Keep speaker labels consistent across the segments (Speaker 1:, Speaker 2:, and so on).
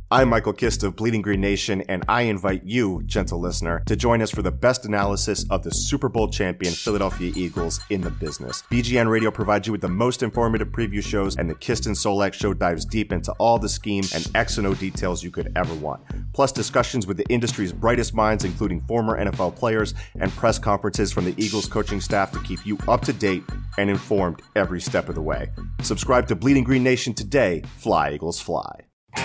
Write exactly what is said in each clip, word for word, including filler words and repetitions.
Speaker 1: I'm Michael Kist of Bleeding Green Nation, and I invite you, gentle listener, to join us for the best analysis of the Super Bowl champion Philadelphia Eagles in the business. B G N Radio provides you with the most informative preview shows, and the Kist and Solak show dives deep into all the scheme and X and O details you could ever want. Plus discussions with the industry's brightest minds, including former N F L players, and press conferences from the Eagles coaching staff to keep you up to date and informed every step of the way. Subscribe to Bleeding Green Nation today. Fly, Eagles, fly.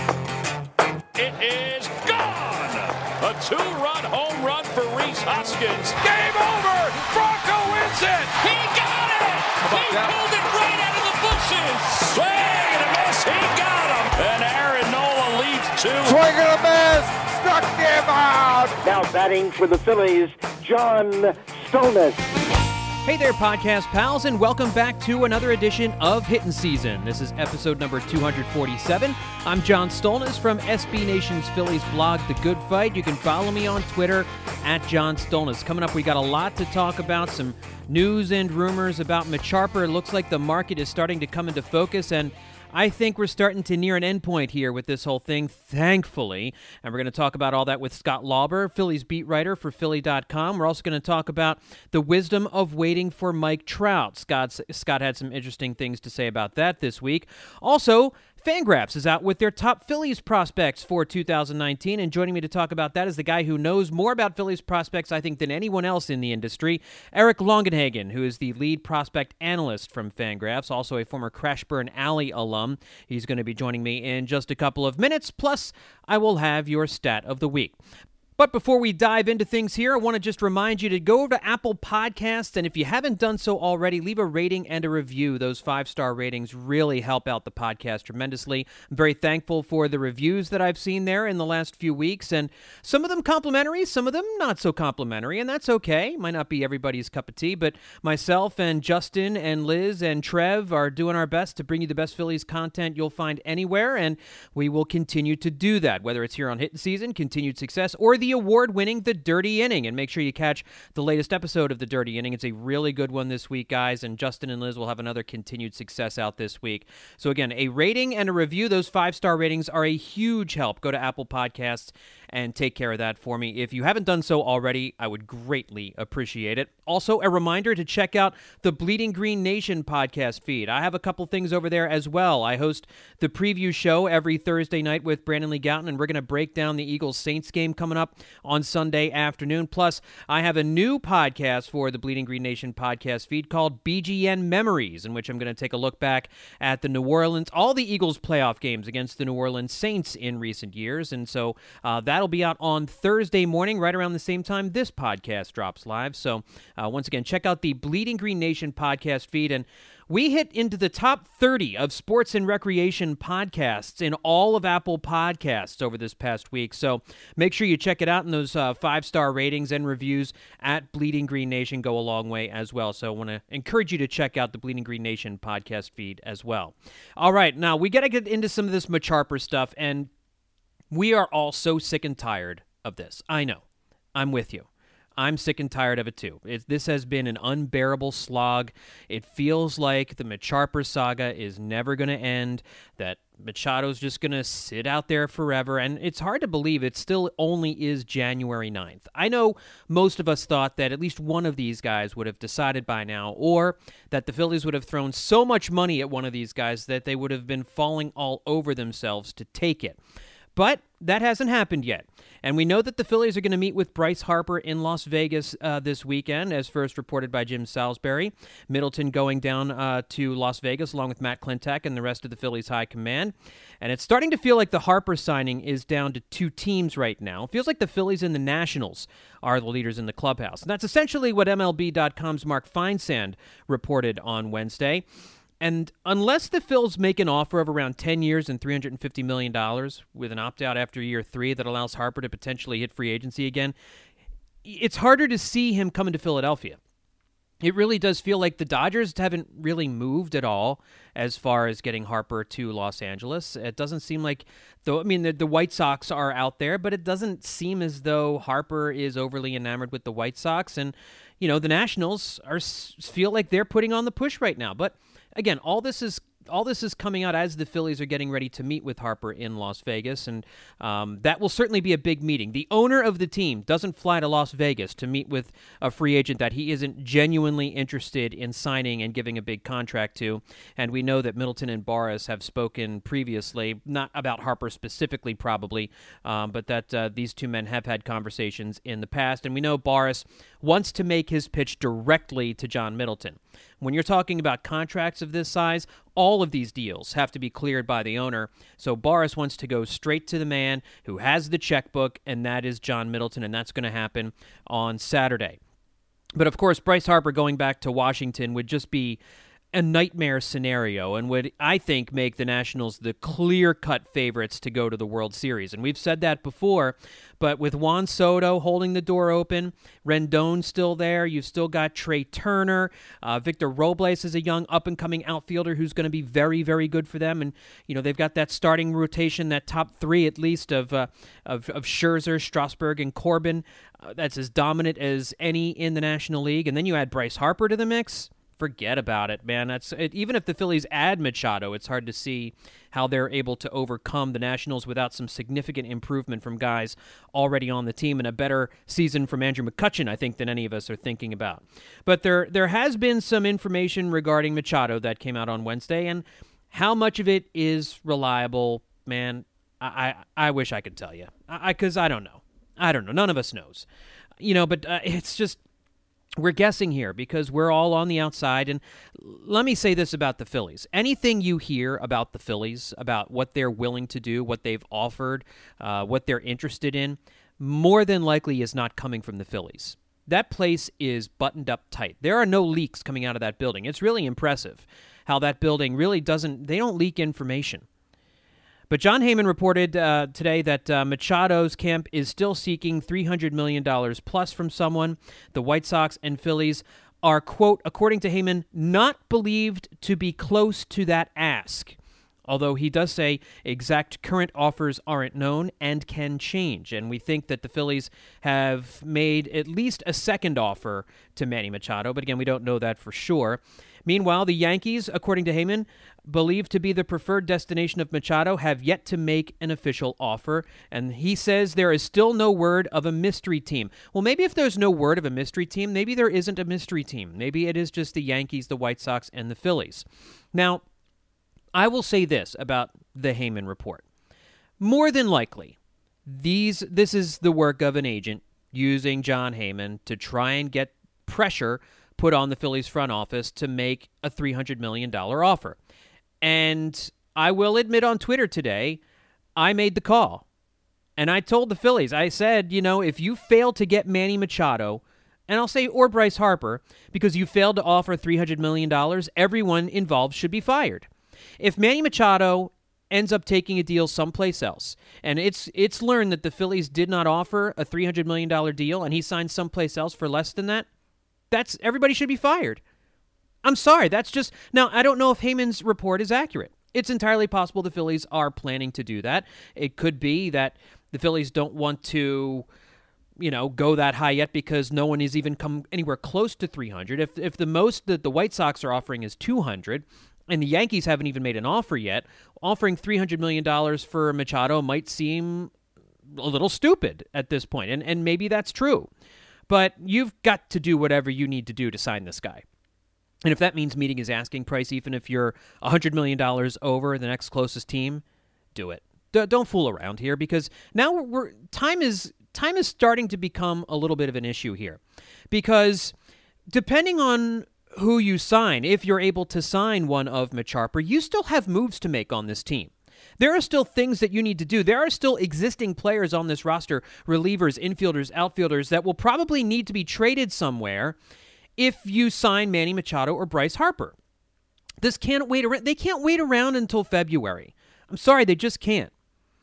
Speaker 2: It is gone! A two-run home run for Rhys Hoskins. Game over! Bronco wins it! He got it! He that? pulled it right out of the bushes! Swing and a miss! He got him! And Aaron Nola leads two.
Speaker 3: Swing and a miss! Struck him out!
Speaker 4: Now batting for the Phillies, John Stolnis.
Speaker 5: Hey there, podcast pals, and welcome back to another edition of Hittin' Season. This is episode number two forty-seven. I'm John Stolnis from S B Nation's Phillies blog, The Good Fight. You can follow me on Twitter at John Stolnis. Coming up, we got a lot to talk about, some news and rumors about Mitch Harper. It looks like the market is starting to come into focus, and I think we're starting to near an endpoint here with this whole thing, thankfully. And we're going to talk about all that with Scott Lauber, Phillies beat writer for Philly dot com. We're also going to talk about the wisdom of waiting for Mike Trout. Scott, Scott had some interesting things to say about that this week. Also, Fangraphs is out with their top Phillies prospects for two thousand nineteen, and joining me to talk about that is the guy who knows more about Phillies prospects, I think, than anyone else in the industry, Eric Longenhagen, who is the lead prospect analyst from Fangraphs, also a former Crashburn Alley alum. He's going to be joining me in just a couple of minutes, plus I will have your stat of the week. But before we dive into things here, I want to just remind you to go over to Apple Podcasts, and if you haven't done so already, leave a rating and a review. Those five-star ratings really help out the podcast tremendously. I'm very thankful for the reviews that I've seen there in the last few weeks, and some of them complimentary, some of them not so complimentary, and that's okay. Might not be everybody's cup of tea, but myself and Justin and Liz and Trev are doing our best to bring you the best Phillies content you'll find anywhere, and we will continue to do that, whether it's here on Hittin' Season, Continued Success, or the award-winning The Dirty Inning. And make sure you catch the latest episode of The Dirty Inning. It's a really good one this week, guys, and Justin and Liz will have another Continued Success out this week. So again, a rating and a review. Those five-star ratings are a huge help. Go to Apple Podcasts and take care of that for me. If you haven't done so already, I would greatly appreciate it. Also, a reminder to check out the Bleeding Green Nation podcast feed. I have a couple things over there as well. I host the preview show every Thursday night with Brandon Lee Gouton, and we're going to break down the Eagles-Saints game coming up on Sunday afternoon. Plus, I have a new podcast for the Bleeding Green Nation podcast feed called B G N Memories, in which I'm going to take a look back at the New Orleans, all the Eagles playoff games against the New Orleans Saints in recent years. And so uh, that'll be out on Thursday morning, right around the same time this podcast drops live. So uh, once again, check out the Bleeding Green Nation podcast feed. And we hit into the top thirty of sports and recreation podcasts in all of Apple Podcasts over this past week. So make sure you check it out, and those uh, five-star ratings and reviews at Bleeding Green Nation go a long way as well. So I want to encourage you to check out the Bleeding Green Nation podcast feed as well. All right, now we got to get into some of this Mitch Harper stuff, and we are all so sick and tired of this. I know. I'm with you. I'm sick and tired of it, too. It, this has been an unbearable slog. It feels like the Mitch Harper saga is never going to end, that Machado's just going to sit out there forever, and it's hard to believe it still only is January ninth. I know most of us thought that at least one of these guys would have decided by now, or that the Phillies would have thrown so much money at one of these guys that they would have been falling all over themselves to take it. But that hasn't happened yet. And we know that the Phillies are going to meet with Bryce Harper in Las Vegas uh, this weekend, as first reported by Jim Salisbury. Middleton going down uh, to Las Vegas along with Matt Klentak and the rest of the Phillies high command. And it's starting to feel like the Harper signing is down to two teams right now. It feels like the Phillies and the Nationals are the leaders in the clubhouse. And that's essentially what M L B dot com's Mark Feinsand reported on Wednesday. And unless the Phils make an offer of around ten years and three hundred fifty million dollars with an opt-out after year three that allows Harper to potentially hit free agency again, it's harder to see him coming to Philadelphia. It really does feel like the Dodgers haven't really moved at all as far as getting Harper to Los Angeles. It doesn't seem like, though. I mean, the, the White Sox are out there, but it doesn't seem as though Harper is overly enamored with the White Sox. And, you know, the Nationals are feel like they're putting on the push right now. But again, all this is all this is coming out as the Phillies are getting ready to meet with Harper in Las Vegas, and um, that will certainly be a big meeting. The owner of the team doesn't fly to Las Vegas to meet with a free agent that he isn't genuinely interested in signing and giving a big contract to, and we know that Middleton and Boras have spoken previously, not about Harper specifically probably, um, but that uh, these two men have had conversations in the past, and we know Boras wants to make his pitch directly to John Middleton. When you're talking about contracts of this size, all of these deals have to be cleared by the owner. So Boras wants to go straight to the man who has the checkbook, and that is John Middleton, and that's going to happen on Saturday. But of course, Bryce Harper going back to Washington would just be a nightmare scenario and would, I think, make the Nationals the clear-cut favorites to go to the World Series. And we've said that before, but with Juan Soto holding the door open, Rendon still there, you've still got Trey Turner, uh, Victor Robles is a young up-and-coming outfielder who's going to be very, very good for them. And, you know, they've got that starting rotation, that top three at least of uh, of, of Scherzer, Strasburg, and Corbin. Uh, that's as dominant as any in the National League. And then you add Bryce Harper to the mix. Forget about it, man. That's it, even if the Phillies add Machado, it's hard to see how they're able to overcome the Nationals without some significant improvement from guys already on the team and a better season from Andrew McCutchen, I think, than any of us are thinking about. But there there has been some information regarding Machado that came out on Wednesday, and how much of it is reliable, man, I I, I wish I could tell you. I because I, I don't know. I don't know. None of us knows. You know, but uh, it's just... We're guessing here because we're all on the outside, and let me say this about the Phillies. Anything you hear about the Phillies, about what they're willing to do, what they've offered, uh, what they're interested in, more than likely is not coming from the Phillies. That place is buttoned up tight. There are no leaks coming out of that building. It's really impressive how that building really doesn't, they don't leak information. But Jon Heyman reported uh, today that uh, Machado's camp is still seeking three hundred million dollars plus from someone. The White Sox and Phillies are, quote, according to Heyman, not believed to be close to that ask. Although he does say exact current offers aren't known and can change. And we think that the Phillies have made at least a second offer to Manny Machado. But again, we don't know that for sure. Meanwhile, the Yankees, according to Heyman, believed to be the preferred destination of Machado, have yet to make an official offer. And he says there is still no word of a mystery team. Well, maybe if there's no word of a mystery team, maybe there isn't a mystery team. Maybe it is just the Yankees, the White Sox, and the Phillies. Now, I will say this about the Heyman report. More than likely, these this is the work of an agent using Jon Heyman to try and get pressure put on the Phillies front office to make a three hundred million dollars offer. And I will admit on Twitter today, I made the call. And I told the Phillies, I said, you know, if you fail to get Manny Machado, and I'll say, or Bryce Harper, because you failed to offer three hundred million dollars, everyone involved should be fired. If Manny Machado ends up taking a deal someplace else, and it's it's learned that the Phillies did not offer a three hundred million dollars deal, and he signed someplace else for less than that, that's everybody should be fired. I'm sorry, that's just... Now, I don't know if Heyman's report is accurate. It's entirely possible the Phillies are planning to do that. It could be that the Phillies don't want to, you know, go that high yet because no one has even come anywhere close to three hundred. If if the most that the White Sox are offering is two hundred, and the Yankees haven't even made an offer yet, offering three hundred million dollars for Machado might seem a little stupid at this point, and and maybe that's true. But you've got to do whatever you need to do to sign this guy. And if that means meeting his asking price, even if you're one hundred million dollars over the next closest team, do it. D- don't fool around here, because now we're, we're time is time is starting to become a little bit of an issue here. Because depending on who you sign, if you're able to sign one of Mitch Harper, you still have moves to make on this team. There are still things that you need to do. There are still existing players on this roster, relievers, infielders, outfielders, that will probably need to be traded somewhere if you sign Manny Machado or Bryce Harper. This can't wait around. They can't wait around until February. I'm sorry, they just can't.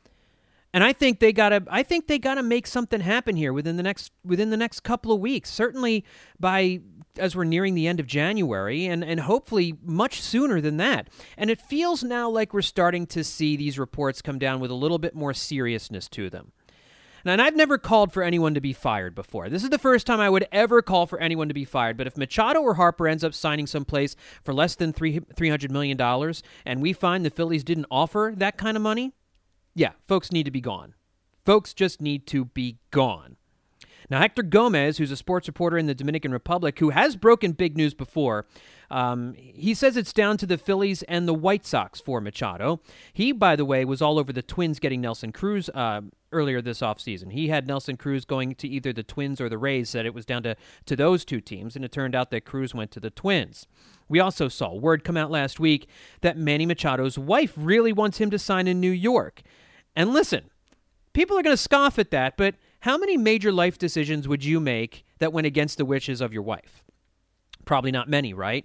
Speaker 5: And I think they gotta. I think they gotta make something happen here within the next within the next couple of weeks. Certainly by as we're nearing the end of January, and and hopefully much sooner than that. And it feels now like we're starting to see these reports come down with a little bit more seriousness to them. And I've never called for anyone to be fired before. This is the first time I would ever call for anyone to be fired. But if Machado or Harper ends up signing someplace for less than three $300 million dollars and we find the Phillies didn't offer that kind of money, yeah, folks need to be gone. Folks just need to be gone. Now, Hector Gomez, who's a sports reporter in the Dominican Republic, who has broken big news before, um, he says it's down to the Phillies and the White Sox for Machado. He, by the way, was all over the Twins getting Nelson Cruz uh, earlier this offseason. He had Nelson Cruz going to either the Twins or the Rays, said it was down to, to those two teams, and it turned out that Cruz went to the Twins. We also saw word come out last week that Manny Machado's wife really wants him to sign in New York. And listen, people are going to scoff at that, but how many major life decisions would you make that went against the wishes of your wife? Probably not many, right?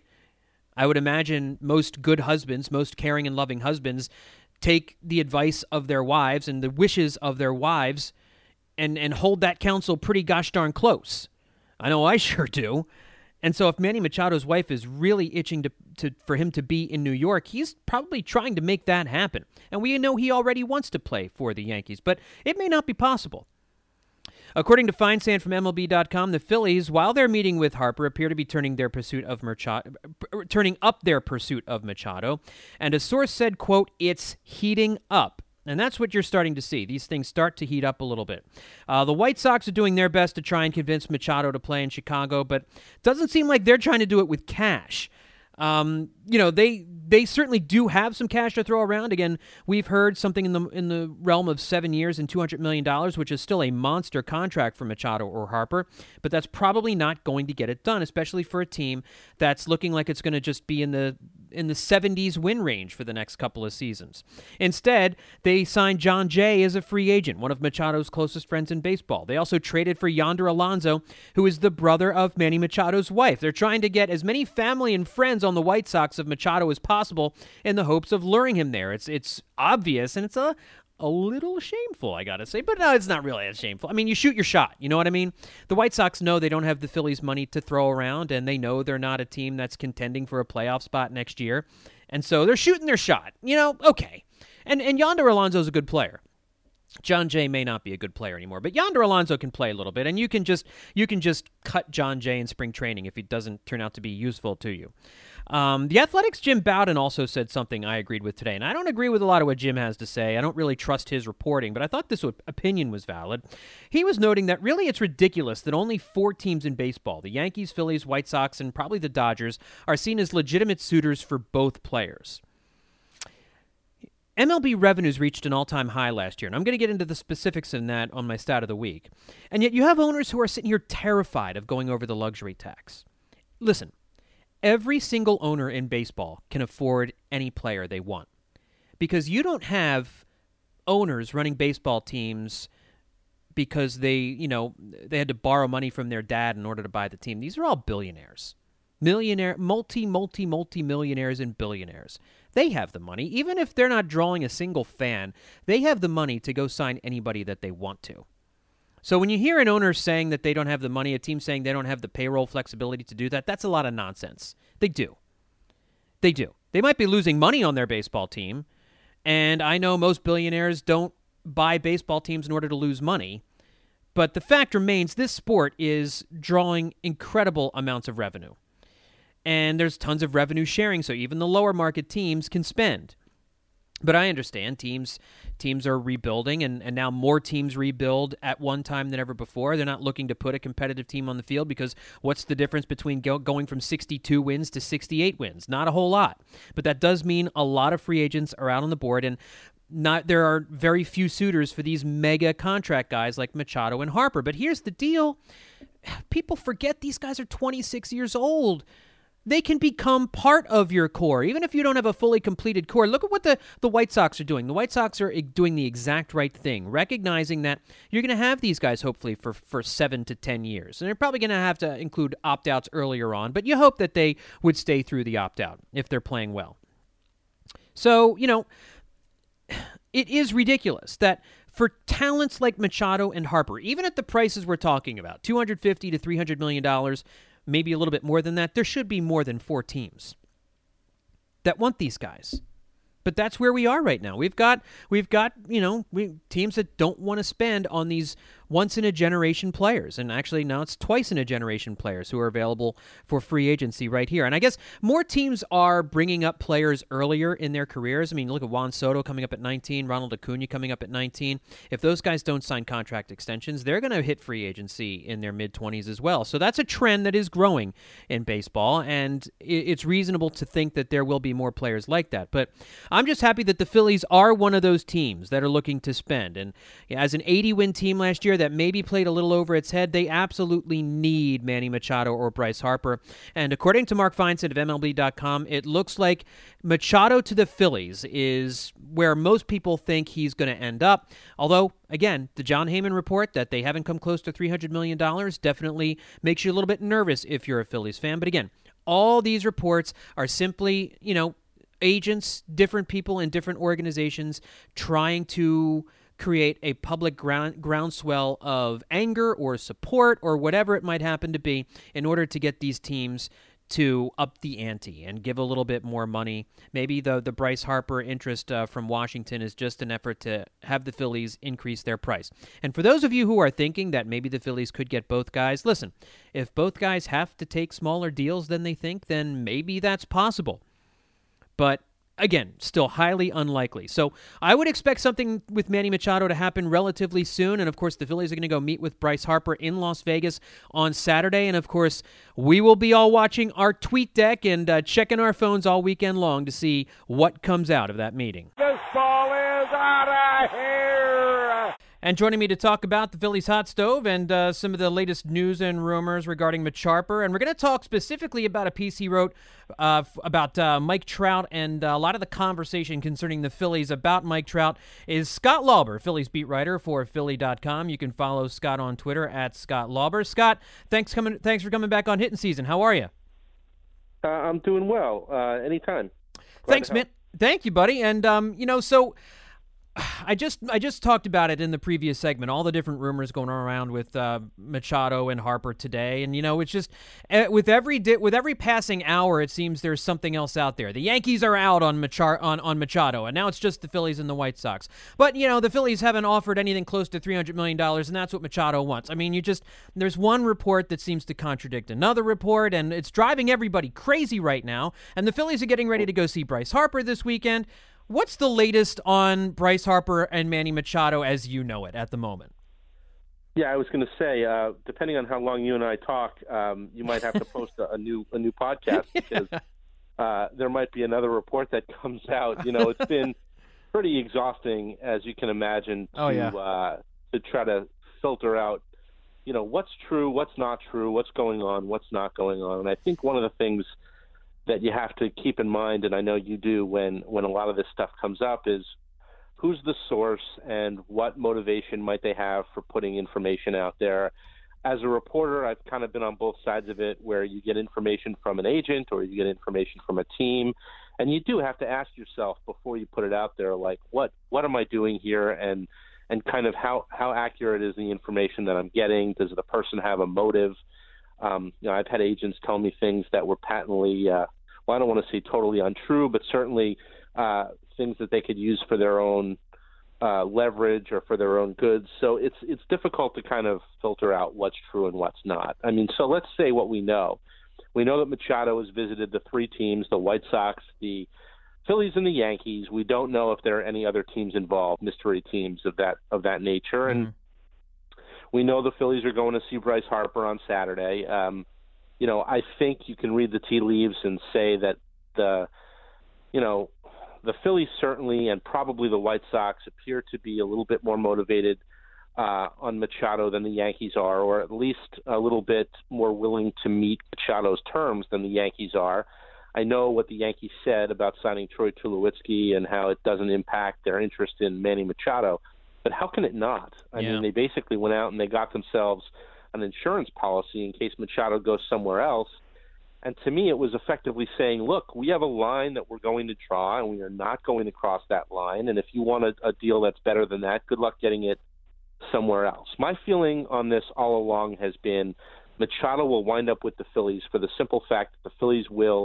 Speaker 5: I would imagine most good husbands, most caring and loving husbands, take the advice of their wives and the wishes of their wives and, and hold that counsel pretty gosh darn close. I know I sure do. And so if Manny Machado's wife is really itching to, to for him to be in New York, he's probably trying to make that happen. And we know he already wants to play for the Yankees, but it may not be possible. According to Feinsand from M L B dot com, the Phillies, while they're meeting with Harper, appear to be turning their pursuit of Machado, turning up their pursuit of Machado. And a source said, quote, "It's heating up." And that's what you're starting to see. These things start to heat up a little bit. Uh, the White Sox are doing their best to try and convince Machado to play in Chicago, but it doesn't seem like they're trying to do it with cash. Um, you know, they they certainly do have some cash to throw around. Again, we've heard something in the in the realm of seven years and two hundred million dollars, which is still a monster contract for Machado or Harper, but that's probably not going to get it done, especially for a team that's looking like it's going to just be in the in the seventies win range for the next couple of seasons. Instead, they signed John Jay as a free agent, one of Machado's closest friends in baseball. They also traded for Yonder Alonso, who is the brother of Manny Machado's wife. They're trying to get as many family and friends on the White Sox of Machado as possible in the hopes of luring him there. It's it's obvious, and it's a a little shameful, I gotta say, but no, it's not really that shameful. I mean, you shoot your shot, you know what I mean? The White Sox know they don't have the Phillies' money to throw around, and they know they're not a team that's contending for a playoff spot next year, and so they're shooting their shot, you know, okay. And and Yonder Alonso's a good player. John Jay may not be a good player anymore, but Yonder Alonso can play a little bit, and you can just you can just cut John Jay in spring training if he doesn't turn out to be useful to you. Um, the Athletic's Jim Bowden also said something I agreed with today, and I don't agree with a lot of what Jim has to say. I don't really trust his reporting, but I thought this opinion was valid. He was noting that really it's ridiculous that only four teams in baseball, the Yankees, Phillies, White Sox, and probably the Dodgers, are seen as legitimate suitors for both players. M L B revenues reached an all-time high last year, and I'm going to get into the specifics in that on my stat of the week. And yet you have owners who are sitting here terrified of going over the luxury tax. Listen, every single owner in baseball can afford any player they want, because you don't have owners running baseball teams because they, you know, they had to borrow money from their dad in order to buy the team. These are all billionaires. Millionaire, multi, multi, multi-millionaires and billionaires. They have the money. Even if they're not drawing a single fan, they have the money to go sign anybody that they want to. So when you hear an owner saying that they don't have the money, a team saying they don't have the payroll flexibility to do that, that's a lot of nonsense. They do. They do. They might be losing money on their baseball team, and I know most billionaires don't buy baseball teams in order to lose money, but the fact remains this sport is drawing incredible amounts of revenue. And there's tons of revenue sharing, so even the lower market teams can spend. But I understand teams teams are rebuilding, and, and now more teams rebuild at one time than ever before. They're not looking to put a competitive team on the field because what's the difference between go, going from sixty-two wins to sixty-eight wins? Not a whole lot. But that does mean a lot of free agents are out on the board, and not there are very few suitors for these mega contract guys like Machado and Harper. But here's the deal. People forget these guys are twenty-six years old. They can become part of your core, even if you don't have a fully completed core. Look at what the, the White Sox are doing. The White Sox are doing the exact right thing, recognizing that you're going to have these guys, hopefully, for, for seven to ten years. And they're probably going to have to include opt-outs earlier on, but you hope that they would stay through the opt-out if they're playing well. So, you know, it is ridiculous that for talents like Machado and Harper, even at the prices we're talking about, two hundred fifty to three hundred million dollars, maybe a little bit more than that, there should be more than four teams that want these guys. but that's where we are right now. We've got we've got you know we, teams that don't want to spend on these once in a generation players, and actually now it's twice in a generation players who are available for free agency right here. And I guess more teams are bringing up players earlier in their careers. I mean, look at Juan Soto coming up at nineteen, Ronald Acuna coming up at nineteen. If those guys don't sign contract extensions, they're going to hit free agency in their mid-twenties as well. So that's a trend that is growing in baseball, and it's reasonable to think that there will be more players like that. But I'm just happy that the Phillies are one of those teams that are looking to spend. And as an eighty-win team last year that maybe played a little over its head, they absolutely need Manny Machado or Bryce Harper. And according to Mark Feinsand of M L B dot com, it looks like Machado to the Phillies is where most people think he's going to end up. Although, again, the John Heyman report that they haven't come close to three hundred million dollars definitely makes you a little bit nervous if you're a Phillies fan. But again, all these reports are simply, you know, agents, different people in different organizations trying to create a public ground, groundswell of anger or support or whatever it might happen to be in order to get these teams to up the ante and give a little bit more money. Maybe the, the Bryce Harper interest uh, from Washington is just an effort to have the Phillies increase their price. And for those of you who are thinking that maybe the Phillies could get both guys, listen, if both guys have to take smaller deals than they think, then maybe that's possible. But again, still highly unlikely. So I would expect something with Manny Machado to happen relatively soon. And, of course, the Phillies are going to go meet with Bryce Harper in Las Vegas on Saturday. And, of course, we will be all watching our tweet deck and uh, checking our phones all weekend long to see what comes out of that meeting.
Speaker 3: This ball is out of here.
Speaker 5: And joining me to talk about the Phillies hot stove and uh, some of the latest news and rumors regarding Mitch Harper. And we're going to talk specifically about a piece he wrote uh, f- about uh, Mike Trout and uh, a lot of the conversation concerning the Phillies about Mike Trout is Scott Lauber, Phillies beat writer for Philly dot com. You can follow Scott on Twitter at Scott Lauber. Scott, thanks coming. Thanks for coming back on Hitting Season. How are you?
Speaker 6: Uh, I'm doing well. Uh, anytime. Glad
Speaker 5: Thanks, man. Thank you, buddy. And, um, you know, so... I just I just talked about it in the previous segment, all the different rumors going around with uh, Machado and Harper today. And, you know, it's just uh, with every di- with every passing hour, it seems there's something else out there. The Yankees are out on, Machar- on, on Machado, and now it's just the Phillies and the White Sox. But, you know, the Phillies haven't offered anything close to three hundred million dollars, and that's what Machado wants. I mean, you just there's one report that seems to contradict another report, and it's driving everybody crazy right now. And the Phillies are getting ready to go see Bryce Harper this weekend. What's the latest on Bryce Harper and Manny Machado as you know it at the moment?
Speaker 6: Yeah, I was going to say, uh, depending on how long you and I talk, um, you might have to post a, a new a new podcast because uh, there might be another report that comes out. You know, it's been pretty exhausting, as you can imagine, to
Speaker 5: oh, yeah.
Speaker 6: uh, to try to filter out, you know, what's true, what's not true, what's going on, what's not going on. And I think one of the things that you have to keep in mind, and I know you do when, when a lot of this stuff comes up, is who's the source and what motivation might they have for putting information out there. As a reporter, I've kind of been on both sides of it, where you get information from an agent or you get information from a team, and you do have to ask yourself before you put it out there, like, what what am I doing here, and and kind of how, how accurate is the information that I'm getting? Does the person have a motive? Um, you know, I've had agents tell me things that were patently, uh, well, I don't want to say totally untrue, but certainly uh, things that they could use for their own uh, leverage or for their own goods. So it's it's difficult to kind of filter out what's true and what's not. I mean, so let's say what we know. We know that Machado has visited the three teams, the White Sox, the Phillies, and the Yankees. We don't know if there are any other teams involved, mystery teams of that of that nature. Mm-hmm. And we know the Phillies are going to see Bryce Harper on Saturday. Um, you know, I think you can read the tea leaves and say that the, you know, the Phillies certainly and probably the White Sox appear to be a little bit more motivated uh, on Machado than the Yankees are, or at least a little bit more willing to meet Machado's terms than the Yankees are. I know what the Yankees said about signing Troy Tulowitzki and how it doesn't impact their interest in Manny Machado. But how can it not? I
Speaker 5: yeah.
Speaker 6: mean, they basically went out and they got themselves an insurance policy in case Machado goes somewhere else. And to me, it was effectively saying, look, we have a line that we're going to draw, and we are not going to cross that line. And if you want a, a deal that's better than that, good luck getting it somewhere else. My feeling on this all along has been Machado will wind up with the Phillies for the simple fact that the Phillies will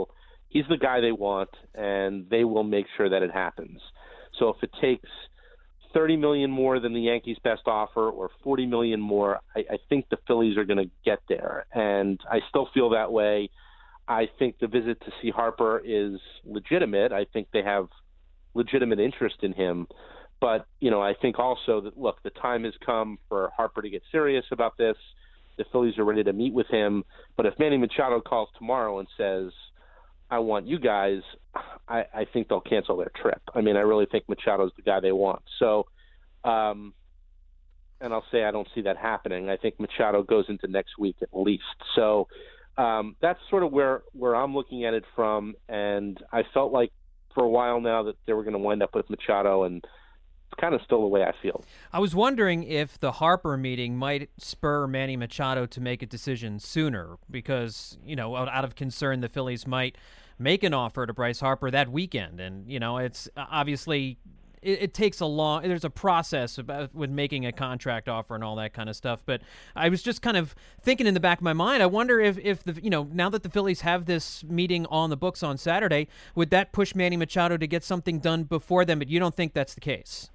Speaker 6: he's the guy they want, and they will make sure that it happens. So if it takes thirty million dollars more than the Yankees' best offer or forty million dollars more, I, I think the Phillies are going to get there. And I still feel that way. I think the visit to see Harper is legitimate. I think they have legitimate interest in him. But, you know, I think also that, look, the time has come for Harper to get serious about this. The Phillies are ready to meet with him. But if Manny Machado calls tomorrow and says, I want you guys, I, I think they'll cancel their trip. I mean, I really think Machado's the guy they want. So, um, and I'll say I don't see that happening. I think Machado goes into next week at least. So um, that's sort of where, where I'm looking at it from. And I felt like for a while now that they were going to wind up with Machado, and it's kind of still the way I feel.
Speaker 5: I was wondering if the Harper meeting might spur Manny Machado to make a decision sooner because, you know, out of concern the Phillies might make an offer to Bryce Harper that weekend. And, you know, it's obviously it, it takes a long, there's a process about with making a contract offer and all that kind of stuff. But I was just kind of thinking in the back of my mind, I wonder if, if the, you know, now that the Phillies have this meeting on the books on Saturday, would that push Manny Machado to get something done before then? But you don't think that's the case?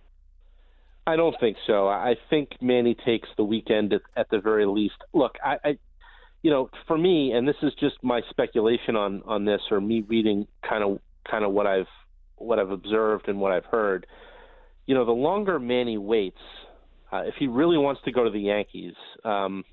Speaker 6: I don't think so. I think Manny takes the weekend at, at the very least. Look, I, I, you know, for me, and this is just my speculation on, on this, or me reading kind of kind of what I've what I've observed and what I've heard. You know, the longer Manny waits, uh, if he really wants to go to the Yankees, um,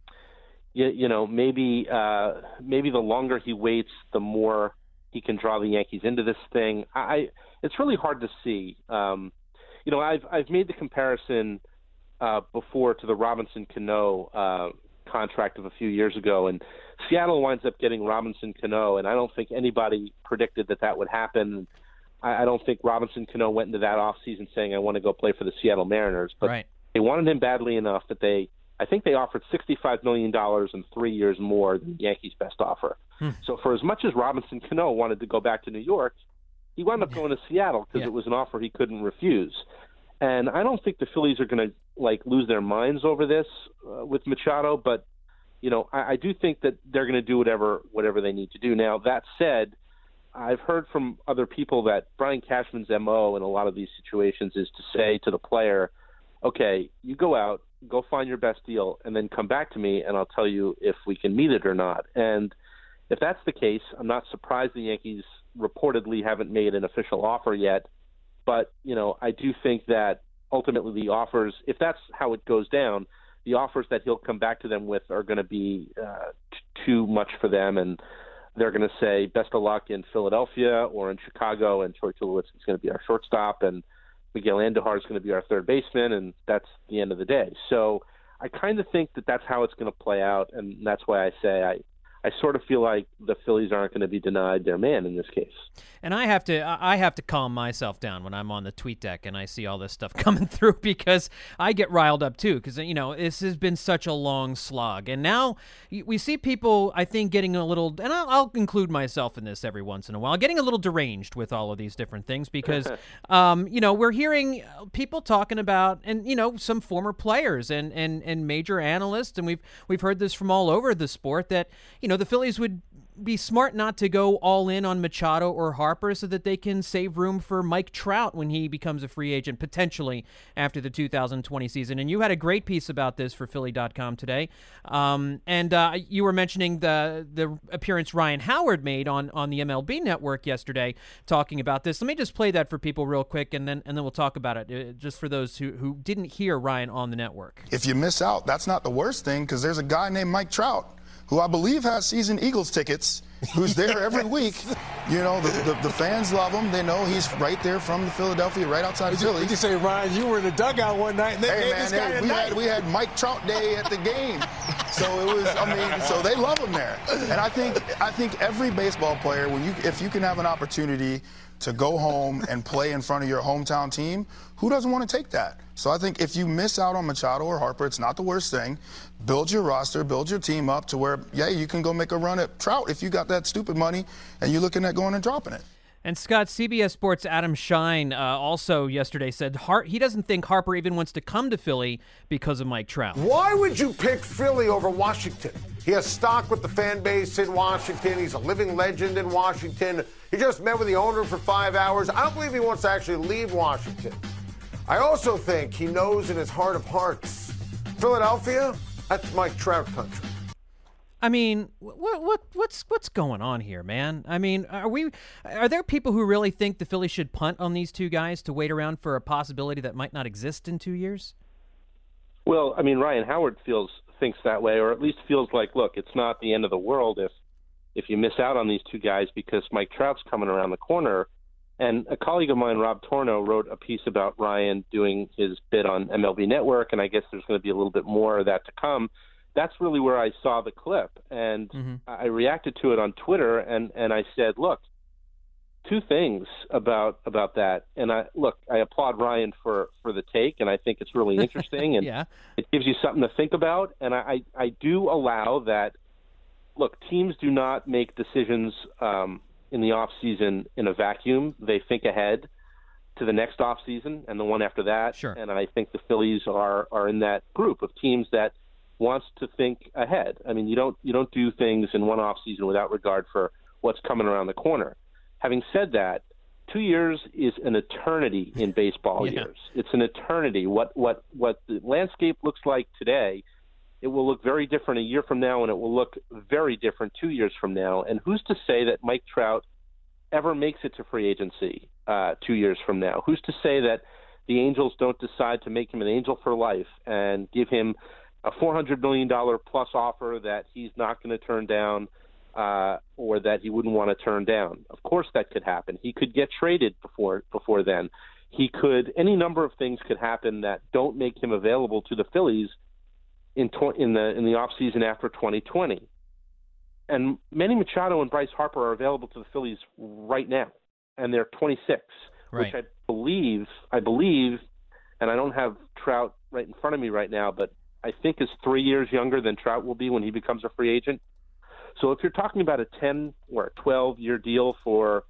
Speaker 6: you, you know, maybe uh, maybe the longer he waits, the more he can draw the Yankees into this thing. I, it's really hard to see. Um, You know, I've I've made the comparison uh, before to the Robinson Cano uh, contract of a few years ago, and Seattle winds up getting Robinson Cano, and I don't think anybody predicted that that would happen. I, I don't think Robinson Cano went into that offseason saying, I want to go play for the Seattle Mariners, but
Speaker 5: right.
Speaker 6: They wanted him badly enough that they, I think they offered sixty-five million dollars in three years more than the Yankees' best offer. Hmm. So for as much as Robinson Cano wanted to go back to New York, he wound up going to Seattle because
Speaker 5: yeah.
Speaker 6: it was an offer he couldn't refuse. And I don't think the Phillies are going to like lose their minds over this uh, with Machado, but you know, I, I do think that they're going to do whatever whatever they need to do. Now, that said, I've heard from other people that Brian Cashman's M O in a lot of these situations is to say to the player, okay, you go out, go find your best deal, and then come back to me, and I'll tell you if we can meet it or not. And if that's the case, I'm not surprised the Yankees reportedly haven't made an official offer yet. But, you know, I do think that ultimately the offers, if that's how it goes down, the offers that he'll come back to them with are going to be uh, t- too much for them. And they're going to say, best of luck in Philadelphia or in Chicago, and Troy Tulowitzki is going to be our shortstop, and Miguel Andujar is going to be our third baseman, and that's the end of the day. So I kind of think that that's how it's going to play out, and that's why I say I, I sort of feel like the Phillies aren't going to be denied their man in this case.
Speaker 5: And I have to I have to calm myself down when I'm on the tweet deck and I see all this stuff coming through, because I get riled up too, because, you know, this has been such a long slog. And now we see people, I think, getting a little, and I'll, I'll include myself in this every once in a while, getting a little deranged with all of these different things, because, um, you know, we're hearing people talking about, and, you know, some former players and, and, and major analysts, and we've we've heard this from all over the sport, that, you know, the Phillies would be smart not to go all in on Machado or Harper so that they can save room for Mike Trout when he becomes a free agent, potentially after the two thousand twenty season. And you had a great piece about this for Philly dot com today. Um, and uh, you were mentioning the the appearance Ryan Howard made on, on the M L B Network yesterday talking about this. Let me just play that for people real quick, and then and then we'll talk about it, uh, just for those who, who didn't hear Ryan on the network.
Speaker 7: If you miss out, that's not the worst thing, because there's a guy named Mike Trout who I believe has season Eagles tickets, who's there every week. You know, the, the, the fans love him. They know he's right there from the Philadelphia, right outside of Philly.
Speaker 8: Did you say, Ryan, you were in the dugout one night and they
Speaker 7: hey,
Speaker 8: gave
Speaker 7: man,
Speaker 8: this guy
Speaker 7: hey,
Speaker 8: a
Speaker 7: we,
Speaker 8: night.
Speaker 7: had, we had Mike Trout Day at the game. So it was, I mean, so they love him there. And I think I think every baseball player, when you if you can have an opportunity to go home and play in front of your hometown team, who doesn't want to take that? So I think if you miss out on Machado or Harper, it's not the worst thing. Build your roster, build your team up to where, yeah, you can go make a run at Trout if you got that stupid money and you're looking at going and dropping it.
Speaker 5: And Scott, C B S Sports' Adam Shine uh, also yesterday said Har- he doesn't think Harper even wants to come to Philly because of Mike Trout.
Speaker 9: Why would you pick Philly over Washington? He has stock with the fan base in Washington. He's a living legend in Washington. He just met with the owner for five hours. I don't believe he wants to actually leave Washington. I also think he knows in his heart of hearts, Philadelphia, that's Mike Trout country.
Speaker 5: I mean, what what what's what's going on here, man? I mean, are we are there people who really think the Phillies should punt on these two guys to wait around for a possibility that might not exist in two years?
Speaker 6: Well, I mean, Ryan Howard feels thinks that way, or at least feels like, look, it's not the end of the world if if you miss out on these two guys because Mike Trout's coming around the corner. And a colleague of mine, Rob Torno, wrote a piece about Ryan doing his bid on M L B Network, and I guess there's going to be a little bit more of that to come. That's really where I saw the clip, and mm-hmm. I reacted to it on Twitter, and, and I said, look, two things about about that. And I look, I applaud Ryan for, for the take, and I think it's really interesting, and
Speaker 5: yeah.
Speaker 6: it gives you something to think about. And I, I do allow that, look, teams do not make decisions um, in the off season in a vacuum. They think ahead to the next off season and the one after that.
Speaker 5: Sure.
Speaker 6: And I think the Phillies are, are in that group of teams that wants to think ahead. I mean, you don't you don't do things in one off season without regard for what's coming around the corner. Having said that, two years is an eternity in baseball
Speaker 5: yeah.
Speaker 6: years. It's an eternity. What what what the landscape looks like today, it will look very different a year from now, and it will look very different two years from now. And who's to say that Mike Trout ever makes it to free agency uh, two years from now? Who's to say that the Angels don't decide to make him an Angel for life and give him a four hundred million dollars plus offer that he's not going to turn down uh, or that he wouldn't want to turn down? Of course that could happen. He could get traded before before then. He could, any number of things could happen that don't make him available to the Phillies in tw- in the in the offseason after twenty twenty. And Manny Machado and Bryce Harper are available to the Phillies right now, and they're twenty-six,
Speaker 5: right.
Speaker 6: which I believe, I believe, and I don't have Trout right in front of me right now, but I think is three years younger than Trout will be when he becomes a free agent. So if you're talking about a ten or a twelve-year deal for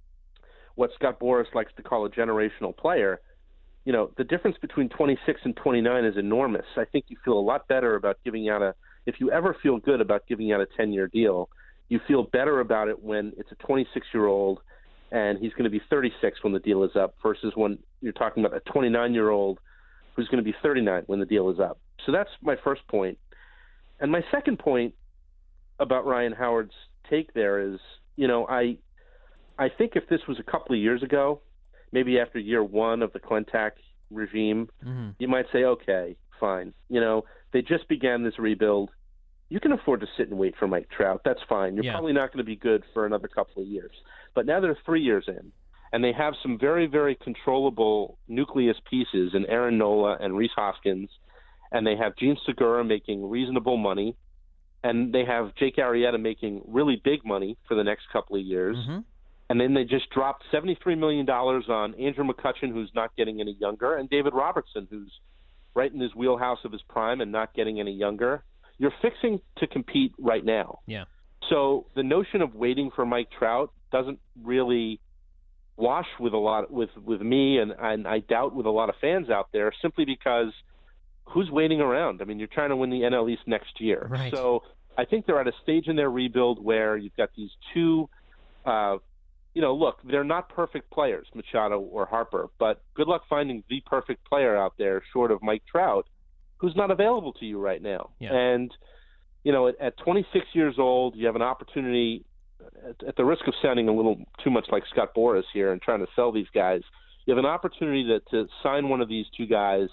Speaker 6: what Scott Boras likes to call a generational player, you know, the difference between twenty-six and twenty-nine is enormous. I think you feel a lot better about giving out a – if you ever feel good about giving out a ten-year deal, you feel better about it when it's a twenty-six-year-old and he's going to be thirty-six when the deal is up versus when you're talking about a twenty-nine-year-old who's going to be thirty-nine when the deal is up. So that's my first point. And my second point about Ryan Howard's take there is, you know, I I think if this was a couple of years ago, maybe after year one of the Klentak regime, mm-hmm. you might say, okay, fine. You know, they just began this rebuild. You can afford to sit and wait for Mike Trout. That's fine. You're
Speaker 5: yeah.
Speaker 6: probably not going to be good for another couple of years. But now they're three years in, and they have some very, very controllable nucleus pieces in Aaron Nola and Rhys Hoskins, and they have Gene Segura making reasonable money, and they have Jake Arrieta making really big money for the next couple of years.
Speaker 5: Mm-hmm.
Speaker 6: And then they just dropped seventy-three million dollars on Andrew McCutchen, who's not getting any younger, and David Robertson, who's right in his wheelhouse of his prime and not getting any younger. You're fixing to compete right now.
Speaker 5: Yeah.
Speaker 6: So the notion of waiting for Mike Trout doesn't really wash with a lot with with me, and, and I doubt with a lot of fans out there, simply because who's waiting around? I mean, you're trying to win the N L East next year.
Speaker 5: Right.
Speaker 6: So I think they're at a stage in their rebuild where you've got these two, uh, you know, look, they're not perfect players, Machado or Harper, but good luck finding the perfect player out there short of Mike Trout, who's not available to you right now.
Speaker 5: Yeah.
Speaker 6: And, you know, at, at twenty-six years old, you have an opportunity, at, at the risk of sounding a little too much like Scott Boras here and trying to sell these guys, you have an opportunity to, to sign one of these two guys,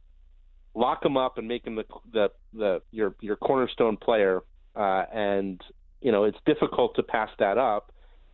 Speaker 6: lock them up, and make them the the, the your your cornerstone player. Uh, and you know it's difficult to pass that up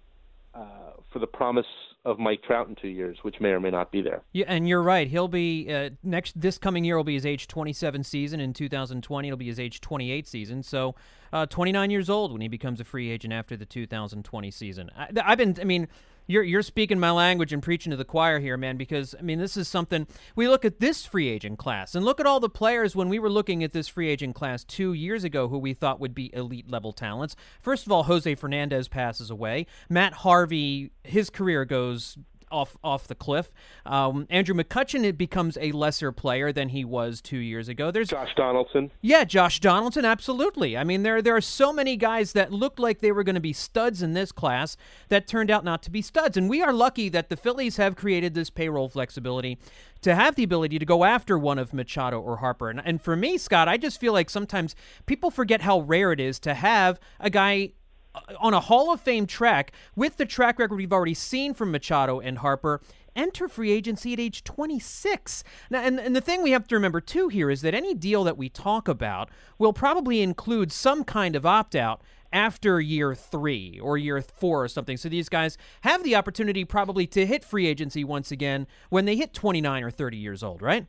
Speaker 6: uh, for the promise of Mike Trout in two years, which may or may not be there.
Speaker 5: Yeah, and you're right. He'll be uh, next. This coming year will be his age twenty-seven season. In two thousand twenty, it'll be his age twenty-eight season. So, uh, twenty-nine years old when he becomes a free agent after the two thousand twenty season. I, I've been. I mean. You're you're speaking my language and preaching to the choir here, man, because, I mean, this is something – we look at this free agent class and look at all the players when we were looking at this free agent class two years ago who we thought would be elite-level talents. First of all, Jose Fernandez passes away. Matt Harvey, his career goes – off off the cliff. Um, Andrew McCutchen, it becomes a lesser player than he was two years ago. There's
Speaker 6: Josh Donaldson.
Speaker 5: Yeah, Josh Donaldson, absolutely. I mean, there there are so many guys that looked like they were going to be studs in this class that turned out not to be studs. And we are lucky that the Phillies have created this payroll flexibility to have the ability to go after one of Machado or Harper. And, and for me, Scott, I just feel like sometimes people forget how rare it is to have a guy on a Hall of Fame track with the track record we've already seen from Machado and Harper enter free agency at age twenty-six. Now, and, and the thing we have to remember, too, here is that any deal that we talk about will probably include some kind of opt-out after year three or year four or something. So these guys have the opportunity probably to hit free agency once again when they hit twenty-nine or thirty years old, right?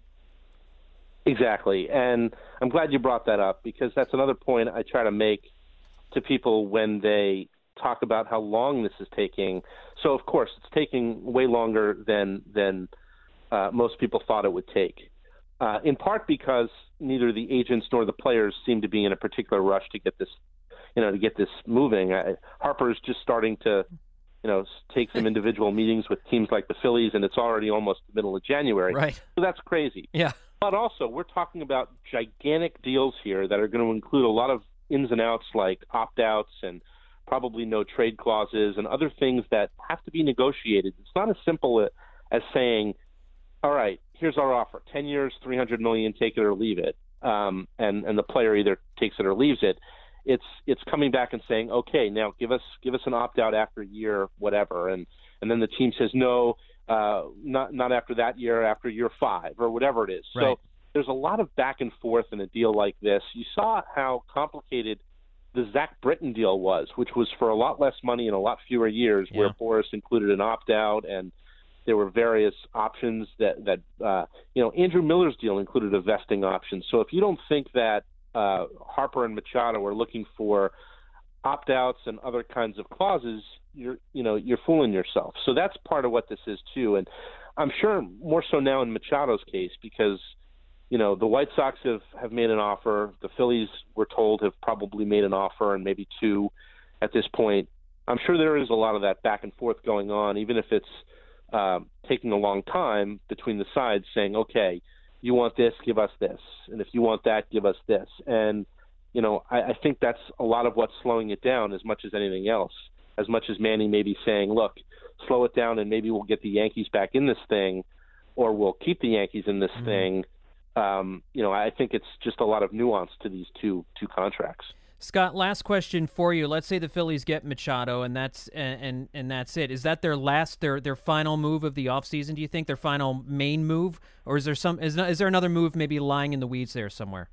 Speaker 6: Exactly. And I'm glad you brought that up, because that's another point I try to make to people when they talk about how long this is taking. So, of course, it's taking way longer than than uh, most people thought it would take, uh, in part because neither the agents nor the players seem to be in a particular rush to get this, you know, to get this moving. I, Harper's just starting to, you know, take some individual meetings with teams like the Phillies, and it's already almost the middle of January.
Speaker 5: Right.
Speaker 6: So that's crazy.
Speaker 5: Yeah.
Speaker 6: But also, we're talking about gigantic deals here that are going to include a lot of ins and outs like opt-outs and probably no trade clauses and other things that have to be negotiated. It's not as simple as saying, all right, here's our offer, ten years, three hundred million dollars, take it or leave it, um, and, and the player either takes it or leaves it. It's it's coming back and saying, okay, now give us give us an opt-out after year whatever, and, and then the team says, no, uh, not, not after that year, after year five or whatever it is.
Speaker 5: Right.
Speaker 6: So there's a lot of back and forth in a deal like this. You saw how complicated the Zach Britton deal was, which was for a lot less money in a lot fewer years,
Speaker 5: yeah.
Speaker 6: where Boris included an opt-out and there were various options that, that uh, you know, Andrew Miller's deal included a vesting option. So if you don't think that uh, Harper and Machado are looking for opt-outs and other kinds of clauses, you're, you know, you're fooling yourself. So that's part of what this is too. And I'm sure more so now in Machado's case, because you know, the White Sox have, have made an offer. The Phillies, we're told, have probably made an offer, and maybe two at this point. I'm sure there is a lot of that back and forth going on, even if it's um, taking a long time between the sides saying, okay, you want this, give us this. And if you want that, give us this. And, you know, I, I think that's a lot of what's slowing it down as much as anything else, as much as Manny may be saying, look, slow it down and maybe we'll get the Yankees back in this thing, or we'll keep the Yankees in this mm-hmm. thing. Um, you know, I think it's just a lot of nuance to these two two contracts.
Speaker 5: Scott, last question for you. Let's say the Phillies get Machado, and that's and and, and that's it. Is that their last, their their final move of the offseason, do you think? Their final main move? Or is there some is, is there another move maybe lying in the weeds there somewhere?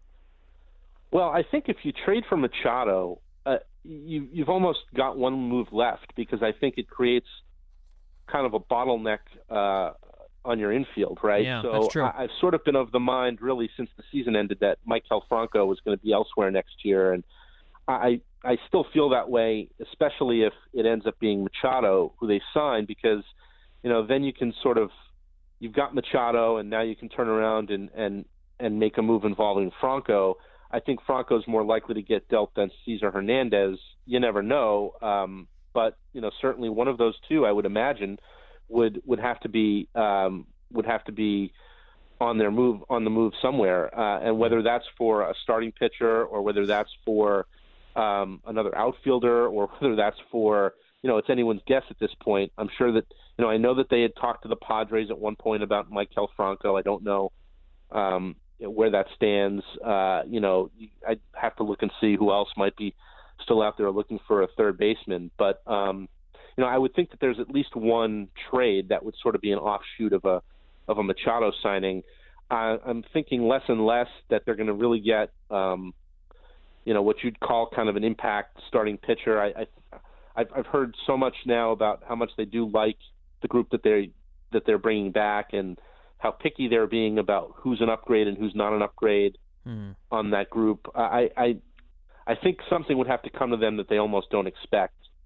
Speaker 6: Well, I think if you trade for Machado, uh, you, you've almost got one move left, because I think it creates kind of a bottleneck uh on your infield, right?
Speaker 5: Yeah,
Speaker 6: so
Speaker 5: that's true.
Speaker 6: I, I've sort of been of the mind, really, since the season ended, that Maikel Franco was going to be elsewhere next year, and I I still feel that way, especially if it ends up being Machado who they sign, because you know then you can sort of you've got Machado, and now you can turn around and and and make a move involving Franco. I think Franco's more likely to get dealt than Cesar Hernandez. You never know, um, but you know certainly one of those two, I would imagine, would would have to be um, would have to be on their move on the move somewhere, uh, and whether that's for a starting pitcher or whether that's for um, another outfielder or whether that's for you know it's anyone's guess at this point. I'm sure that you know I know that they had talked to the Padres at one point about Maikel Franco. I don't know um, where that stands. Uh, you know I'd have to look and see who else might be still out there looking for a third baseman, but. Um, You know, I would think that there's at least one trade that would sort of be an offshoot of a of a Machado signing. Uh, I'm thinking less and less that they're going to really get, um, you know, what you'd call kind of an impact starting pitcher. I, I I've, I've heard so much now about how much they do like the group that they that they're bringing back, and how picky they're being about who's an upgrade and who's not an upgrade hmm. on that group. I, I I think something would have to come to them that they almost don't expect.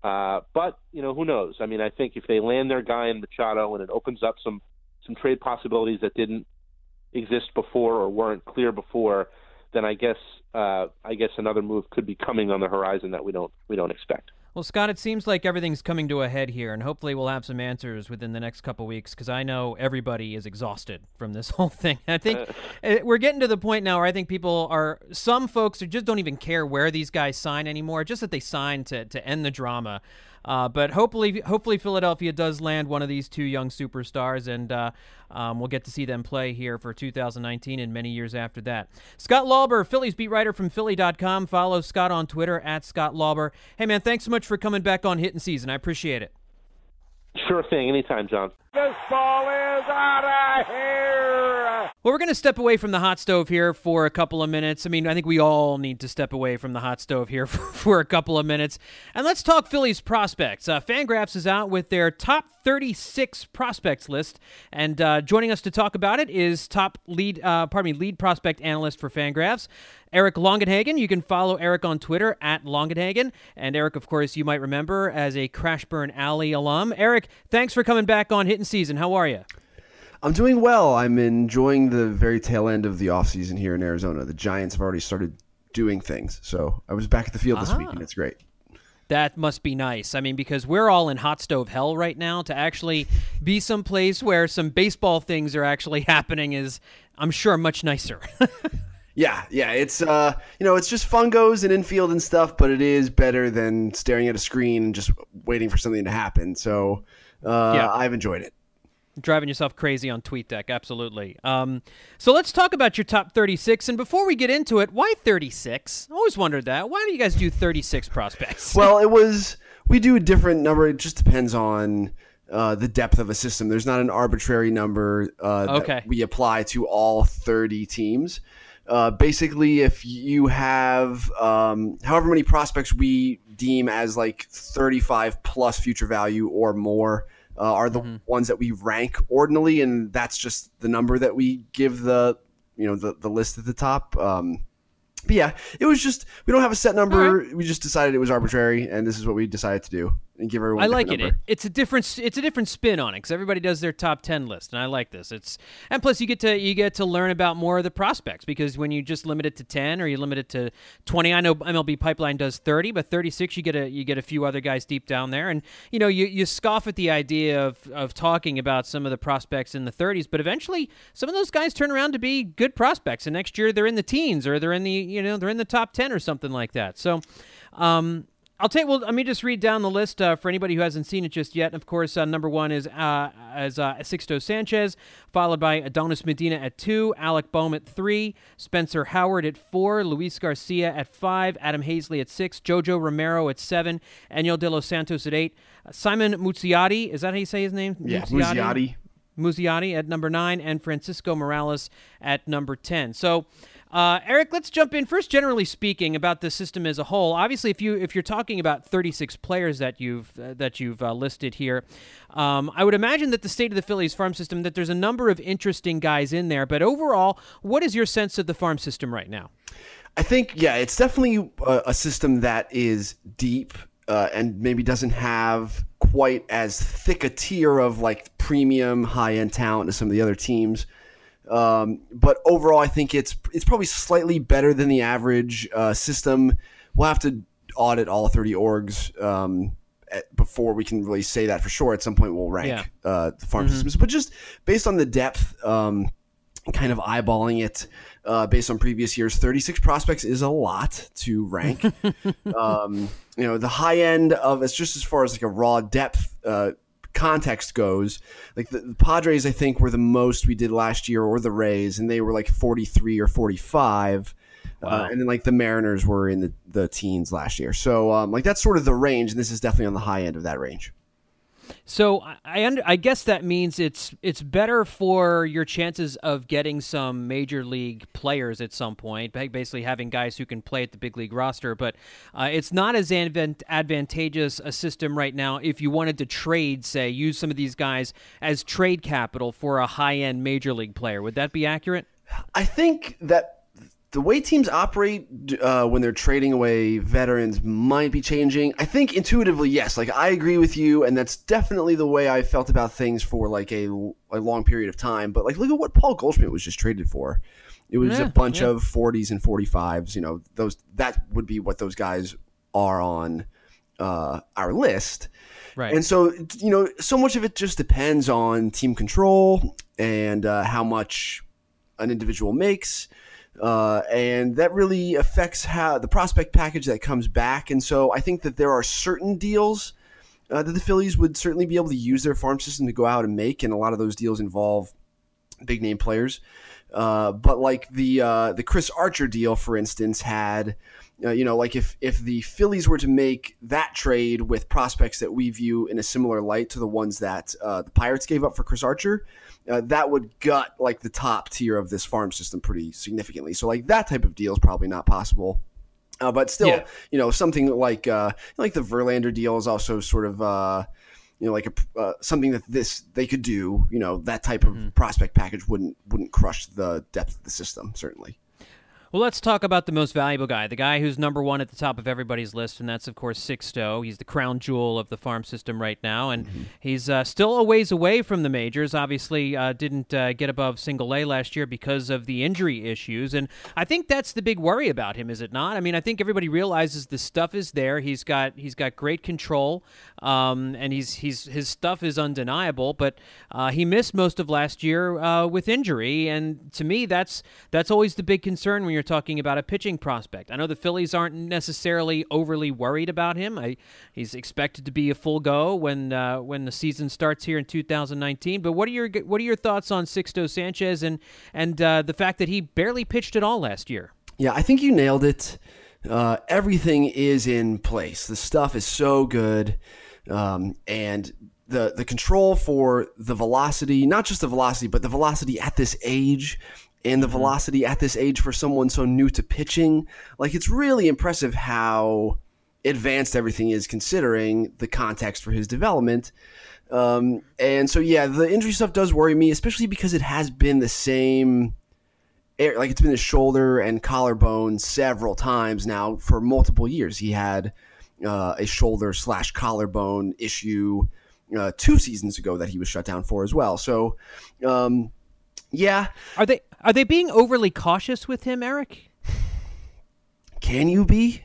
Speaker 6: Uh, but, you know, who knows? I mean, I think if they land their guy in Machado and it opens up some, some trade possibilities that didn't exist before or weren't clear before, then I guess uh, I guess another move could be coming on the horizon that we don't we don't expect.
Speaker 5: Well, Scott, it seems like everything's coming to a head here, and hopefully we'll have some answers within the next couple weeks, because I know everybody is exhausted from this whole thing. I think we're getting to the point now where I think people are, some folks who just don't even care where these guys sign anymore, just that they sign to, to end the drama. Uh, but hopefully, hopefully Philadelphia does land one of these two young superstars, and uh, um, we'll get to see them play here for two thousand nineteen and many years after that. Scott Lauber, Phillies beat writer from Philly dot com. Follow Scott on Twitter at Scott Lauber. Hey, man, thanks so much for coming back on Hittin' Season. I appreciate it.
Speaker 6: Sure thing. Anytime, John.
Speaker 3: This ball is out of here.
Speaker 5: Well, we're going to step away from the hot stove here for a couple of minutes. I mean, I think we all need to step away from the hot stove here for, for a couple of minutes. And let's talk Phillies prospects. Uh, Fangraphs is out with their top thirty-six prospects list. And uh, joining us to talk about it is top lead, uh, pardon me, lead prospect analyst for Fangraphs, Eric Longenhagen. You can follow Eric on Twitter at Longenhagen. And Eric, of course, you might remember as a Crashburn Alley alum. Eric, thanks for coming back on Hittin' Season. How are you?
Speaker 10: I'm doing well. I'm enjoying the very tail end of the offseason here in Arizona. The Giants have already started doing things. So I was back at the field this
Speaker 5: uh-huh.
Speaker 10: week, and it's great.
Speaker 5: That must be nice. I mean, because we're all in hot stove hell right now. To actually be someplace where some baseball things are actually happening is, I'm sure, much nicer.
Speaker 10: Yeah, yeah, it's uh, you know, it's just fungos and infield and stuff, but it is better than staring at a screen and just waiting for something to happen. So uh, yeah. I've enjoyed it.
Speaker 5: Driving yourself crazy on TweetDeck, absolutely. Um, so let's talk about your top thirty-six. And before we get into it, why thirty-six? I always wondered that. Why do you guys do thirty-six prospects?
Speaker 10: Well, it was we do a different number. It just depends on uh, the depth of a system. There's not an arbitrary number uh,
Speaker 5: okay.
Speaker 10: that we apply to all thirty teams. Uh, basically, if you have um, however many prospects we deem as like thirty-five plus future value or more uh, are the mm-hmm. ones that we rank ordinally, and that's just the number that we give the you know the, the list at the top. Um, but yeah, it was just we don't have a set number. Right. We just decided it was arbitrary, and this is what we decided to do. And give everyone
Speaker 5: I like it.
Speaker 10: Number.
Speaker 5: It's a different. It's a different spin on it because everybody does their top ten list, and I like this. It's and plus you get to you get to learn about more of the prospects because when you just limit it to ten or you limit it to twenty, I know M L B Pipeline does thirty, but thirty-six you get a you get a few other guys deep down there, and you know you, you scoff at the idea of of talking about some of the prospects in the thirties, but eventually some of those guys turn around to be good prospects, and next year they're in the teens or they're in the you know they're in the top ten or something like that. So. Um, I'll take. Well, let me just read down the list uh, for anybody who hasn't seen it just yet. Of course, uh, number one is uh, as uh, Sixto Sanchez, followed by Adonis Medina at two, Alec Boehm at three, Spencer Howard at four, Luis Garcia at five, Adam Hazley at six, Jojo Romero at seven, Eniel De Los Santos at eight, uh, Simon Muzziotti. Is that how you say his name?
Speaker 10: Yeah, Muzziotti.
Speaker 5: Muzziotti at number nine, and Francisco Morales at number ten. So. Uh, Eric, let's jump in first. Generally speaking, about the system as a whole, obviously, if you if you're talking about thirty-six players that you've uh, that you've uh, listed here, um, I would imagine that the state of the Phillies farm system that there's a number of interesting guys in there. But overall, what is your sense of the farm system right now?
Speaker 10: I think yeah, it's definitely a, a system that is deep uh, and maybe doesn't have quite as thick a tier of like premium high end talent as some of the other teams. Um, but overall, I think it's it's probably slightly better than the average uh, system. We'll have to audit all thirty orgs um, at, before we can really say that for sure. At some point, we'll rank
Speaker 5: yeah.
Speaker 10: uh, the farm
Speaker 5: mm-hmm.
Speaker 10: systems. But just based on the depth, um, kind of eyeballing it uh, based on previous years, thirty-six prospects is a lot to rank. um, you know, the high end of it's just as far as like a raw depth uh context goes, like the, the Padres I think were the most we did last year, or the Rays, and they were like forty-three or forty-five. Wow. Uh, and then like the Mariners were in the, the teens last year. So um, like that's sort of the range, and this is definitely on the high end of that range.
Speaker 5: So I under, I guess that means it's it's better for your chances of getting some major league players at some point, basically having guys who can play at the big league roster. But uh, it's not as advant- advantageous a system right now if you wanted to trade, say, use some of these guys as trade capital for a high-end major league player. Would that be accurate?
Speaker 10: I think that the way teams operate uh, when they're trading away veterans might be changing. I think intuitively, yes. Like, I agree with you, and that's definitely the way I felt about things for like a, a long period of time. But like, look at what Paul Goldschmidt was just traded for. It was yeah, a bunch yeah. of forties and forty-fives. You know, those that would be what those guys are on uh, our list.
Speaker 5: Right.
Speaker 10: And so, you know, so much of it just depends on team control and uh, how much an individual makes. Uh, and that really affects how the prospect package that comes back. And so I think that there are certain deals uh, that the Phillies would certainly be able to use their farm system to go out and make. And a lot of those deals involve big name players. Uh, but like the uh, the Chris Archer deal, for instance, had, uh, you know, like if, if the Phillies were to make that trade with prospects that we view in a similar light to the ones that uh, the Pirates gave up for Chris Archer, Uh, that would gut like the top tier of this farm system pretty significantly. So like that type of deal is probably not possible. Uh, but still, yeah. you know, something like uh, like the Verlander deal is also sort of uh, you know like a, uh, something that this they could do. You know, that type of mm-hmm. prospect package wouldn't wouldn't crush the depth of the system, certainly.
Speaker 5: Well, let's talk about the most valuable guy, the guy who's number one at the top of everybody's list, and that's, of course, Sixto. He's the crown jewel of the farm system right now, and mm-hmm. he's uh, still a ways away from the majors. Obviously, uh, didn't uh, get above single A last year because of the injury issues, and I think that's the big worry about him, is it not? I mean, I think everybody realizes the stuff is there. He's got he's got great control, um, and he's he's his stuff is undeniable, but uh, he missed most of last year uh, with injury, and to me, that's that's always the big concern when you're talking about a pitching prospect. I know the Phillies aren't necessarily overly worried about him. I, he's expected to be a full go when uh, when the season starts here in two thousand nineteen. But what are your what are your thoughts on Sixto Sanchez and and uh, the fact that he barely pitched at all last year?
Speaker 10: Yeah, I think you nailed it. Uh, everything is in place. The stuff is so good, um, and the the control for the velocity, not just the velocity, but the velocity at this age. And the velocity at this age for someone so new to pitching, like it's really impressive how advanced everything is considering the context for his development. Um, and so, yeah, the injury stuff does worry me, especially because it has been the same, like it's been his shoulder and collarbone several times now for multiple years. He had uh, a shoulder slash collarbone issue uh, two seasons ago that he was shut down for as well. So, um, yeah.
Speaker 5: Are they are they being overly cautious with him, Eric?
Speaker 10: Can you be?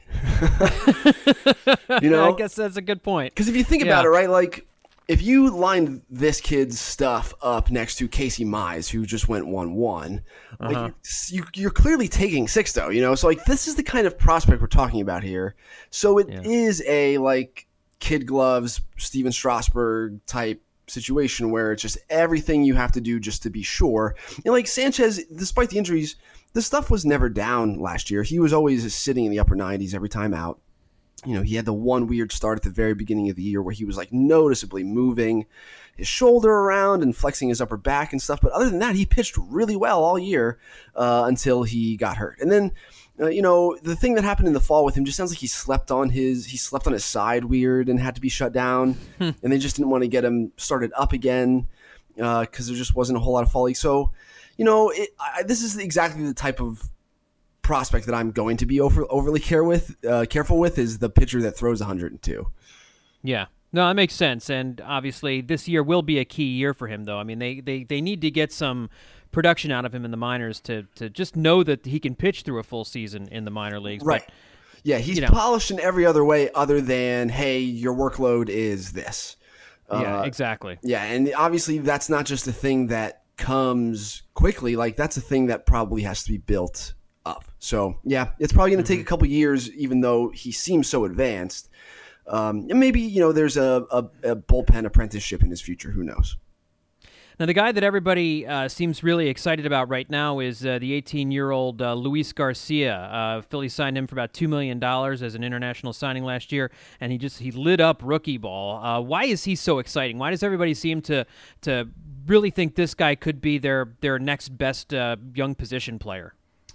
Speaker 10: You know,
Speaker 5: I guess that's a good point.
Speaker 10: Because if you think yeah. about it, right, like if you line this kid's stuff up next to Casey Mize, who just went one one, uh-huh. like you, you're clearly taking Sixto, you know? So like this is the kind of prospect we're talking about here. So it yeah. is a like kid gloves, Steven Strasburg type situation where it's just everything you have to do just to be sure. And like Sanchez, despite the injuries, the stuff was never down last year. He was always sitting in the upper nineties every time out. You know, he had the one weird start at the very beginning of the year where he was like noticeably moving his shoulder around and flexing his upper back and stuff. But other than that, he pitched really well all year uh, until he got hurt. And then Uh, you know, the thing that happened in the fall with him just sounds like he slept on his he slept on his side weird and had to be shut down, hmm. and they just didn't want to get him started up again because uh, there just wasn't a whole lot of fall league. So, you know, it, I, this is exactly the type of prospect that I'm going to be over, overly care with, uh, careful with is the pitcher that throws one hundred two.
Speaker 5: Yeah. No, that makes sense, and obviously this year will be a key year for him, though. I mean, they, they, they need to get some production out of him in the minors to to just know that he can pitch through a full season in the minor leagues.
Speaker 10: Right.
Speaker 5: But,
Speaker 10: yeah, he's
Speaker 5: you know.
Speaker 10: polished in every other way other than, hey, your workload is this.
Speaker 5: Yeah,
Speaker 10: uh,
Speaker 5: exactly.
Speaker 10: Yeah, and obviously that's not just a thing that comes quickly. Like, that's a thing that probably has to be built up. So, yeah, it's probably going to mm-hmm. take a couple years, even though he seems so advanced. Um, and maybe, you know, there's a, a, a bullpen apprenticeship in his future. Who knows?
Speaker 5: Now, the guy that everybody uh, seems really excited about right now is uh, the eighteen-year-old uh, Luis Garcia. Uh, Philly signed him for about two million dollars as an international signing last year, and he just he lit up rookie ball. Uh, why is he so exciting? Why does everybody seem to to really think this guy could be their, their next best uh, young position player?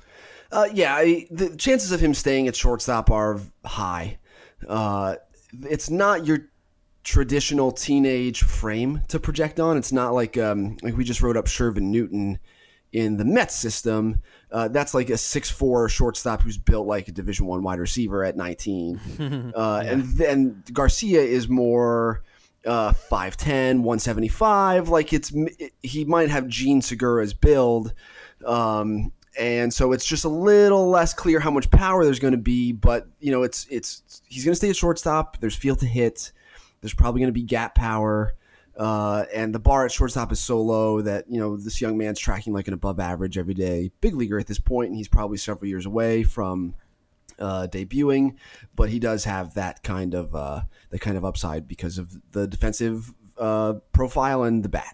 Speaker 10: Uh, yeah, I, the chances of him staying at shortstop are high. Uh, it's not your traditional teenage frame to project on. It's not like um, like we just wrote up Shervin Newton in the Mets system, uh, that's like a six foot four shortstop who's built like a Division One wide receiver at nineteen. uh, yeah. And then Garcia is more uh, five ten, one seventy-five. Like it's he might have Gene Segura's build. Um, and so it's just a little less clear how much power there's going to be. But, you know, it's it's he's going to stay at shortstop. There's field to hit. There's probably going to be gap power. Uh, and the bar at shortstop is so low that, you know, this young man's tracking like an above average every day big leaguer at this point, and he's probably several years away from uh, debuting, but he does have that kind of uh, that kind of upside because of the defensive uh, profile and the bat.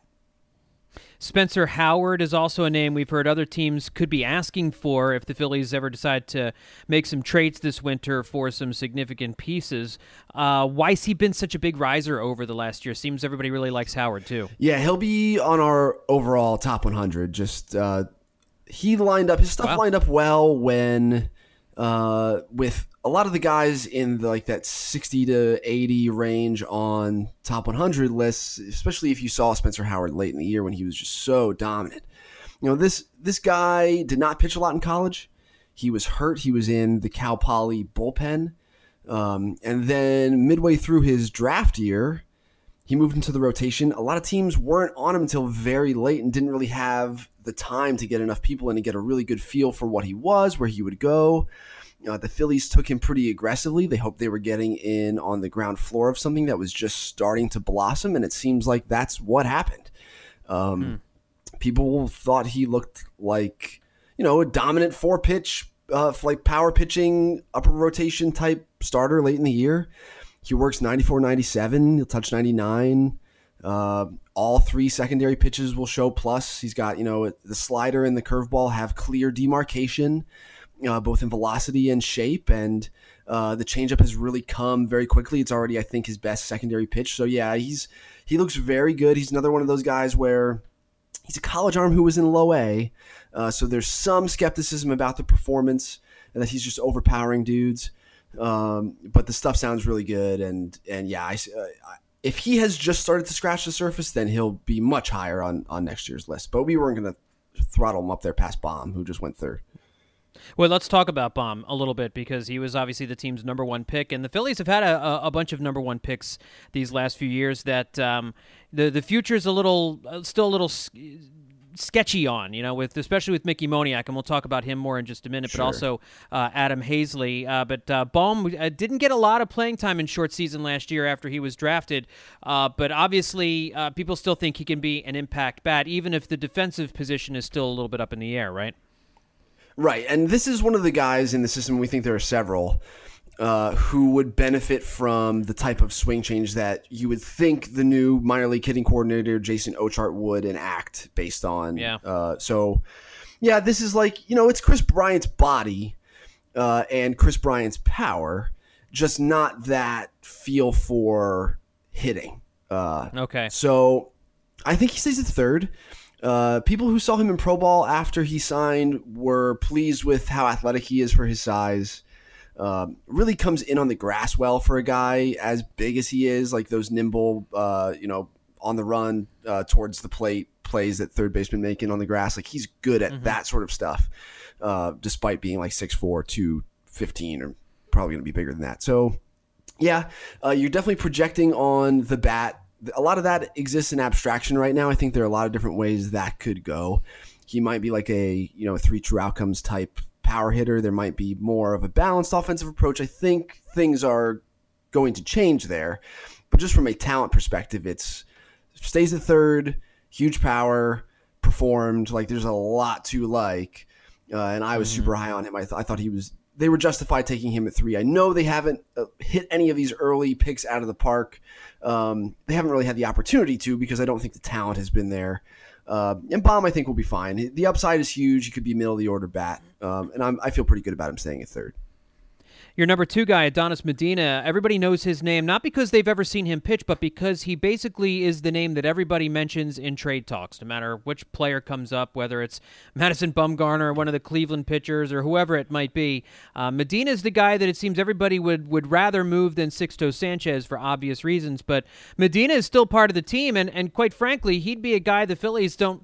Speaker 5: Spencer Howard is also a name we've heard other teams could be asking for if the Phillies ever decide to make some trades this winter for some significant pieces. Uh, why's he been such a big riser over the last year? Seems everybody really likes Howard, too.
Speaker 10: Yeah, he'll be on our overall top one hundred. Just uh, he lined up, his stuff wow. lined up well when uh, with a lot of the guys in the, like that sixty to eighty range on top one hundred lists, especially if you saw Spencer Howard late in the year when he was just so dominant. You know, this this guy did not pitch a lot in college. He was hurt. He was in the Cal Poly bullpen. Um, and then midway through his draft year, he moved into the rotation. A lot of teams weren't on him until very late and didn't really have the time to get enough people in to get a really good feel for what he was, where he would go. Uh, the Phillies took him pretty aggressively. They hoped they were getting in on the ground floor of something that was just starting to blossom, and it seems like that's what happened. Um, hmm. People thought he looked like, you know, a dominant four-pitch, uh, like power pitching, upper rotation type starter late in the year. He works ninety-four, ninety-seven. He'll touch ninety-nine. Uh, all three secondary pitches will show plus. He's got, you know, the slider and the curveball have clear demarcation. Uh, both in velocity and shape, and uh, the changeup has really come very quickly. It's already, I think, his best secondary pitch. So yeah, he's he looks very good. He's another one of those guys where he's a college arm who was in low A, uh, so there's some skepticism about the performance and that he's just overpowering dudes. Um, but the stuff sounds really good, and and yeah, I, uh, if he has just started to scratch the surface, then he'll be much higher on on next year's list. But we weren't going to throttle him up there past Baum, who just went third.
Speaker 5: Well, let's talk about Baum a little bit because he was obviously the team's number one pick, and the Phillies have had a, a bunch of number one picks these last few years that um, the the future's a little still a little sketchy on, you know, with especially with Mickey Moniak, and we'll talk about him more in just a minute. Sure. But also uh, Adam Hazley. Uh, but uh, Baum uh, didn't get a lot of playing time in short season last year after he was drafted. Uh, but obviously, uh, people still think he can be an impact bat, even if the defensive position is still a little bit up in the air, right?
Speaker 10: Right, and this is one of the guys in the system, we think there are several, uh, who would benefit from the type of swing change that you would think the new minor league hitting coordinator, Jason Ochart, would enact based on.
Speaker 5: Yeah.
Speaker 10: Uh, so, yeah, this is like, you know, it's Chris Bryant's body uh, and Chris Bryant's power, just not that feel for hitting. Uh,
Speaker 5: okay.
Speaker 10: So I think he stays at third. Uh, people who saw him in pro ball after he signed were pleased with how athletic he is for his size. Um, really comes in on the grass well for a guy as big as he is, like those nimble, uh, you know, on the run uh, towards the plate plays that third baseman making on the grass. Like he's good at mm-hmm. that sort of stuff, uh, despite being like six four, two fifteen, or probably going to be bigger than that. So, yeah, uh, you're definitely projecting on the bat. A lot of that exists in abstraction right now. I think there are a lot of different ways that could go. He might be like a, you know, three true outcomes type power hitter. There might be more of a balanced offensive approach. I think things are going to change there. But just from a talent perspective, it's stays at third, huge power, performed. Like there's a lot to like. Uh, and I was mm-hmm. super high on him. I, th- I thought he was, they were justified taking him at three. I know they haven't uh, hit any of these early picks out of the park. Um, they haven't really had the opportunity to because I don't think the talent has been there. Uh, and Baum, I think, will be fine. The upside is huge. He could be middle of the order bat. Um, and I'm, I feel pretty good about him staying at third.
Speaker 5: Your number two guy, Adonis Medina, everybody knows his name, not because they've ever seen him pitch, but because he basically is the name that everybody mentions in trade talks, no matter which player comes up, whether it's Madison Bumgarner or one of the Cleveland pitchers or whoever it might be. Uh, Medina is the guy that it seems everybody would, would rather move than Sixto Sanchez for obvious reasons, but Medina is still part of the team, and, and quite frankly, he'd be a guy the Phillies don't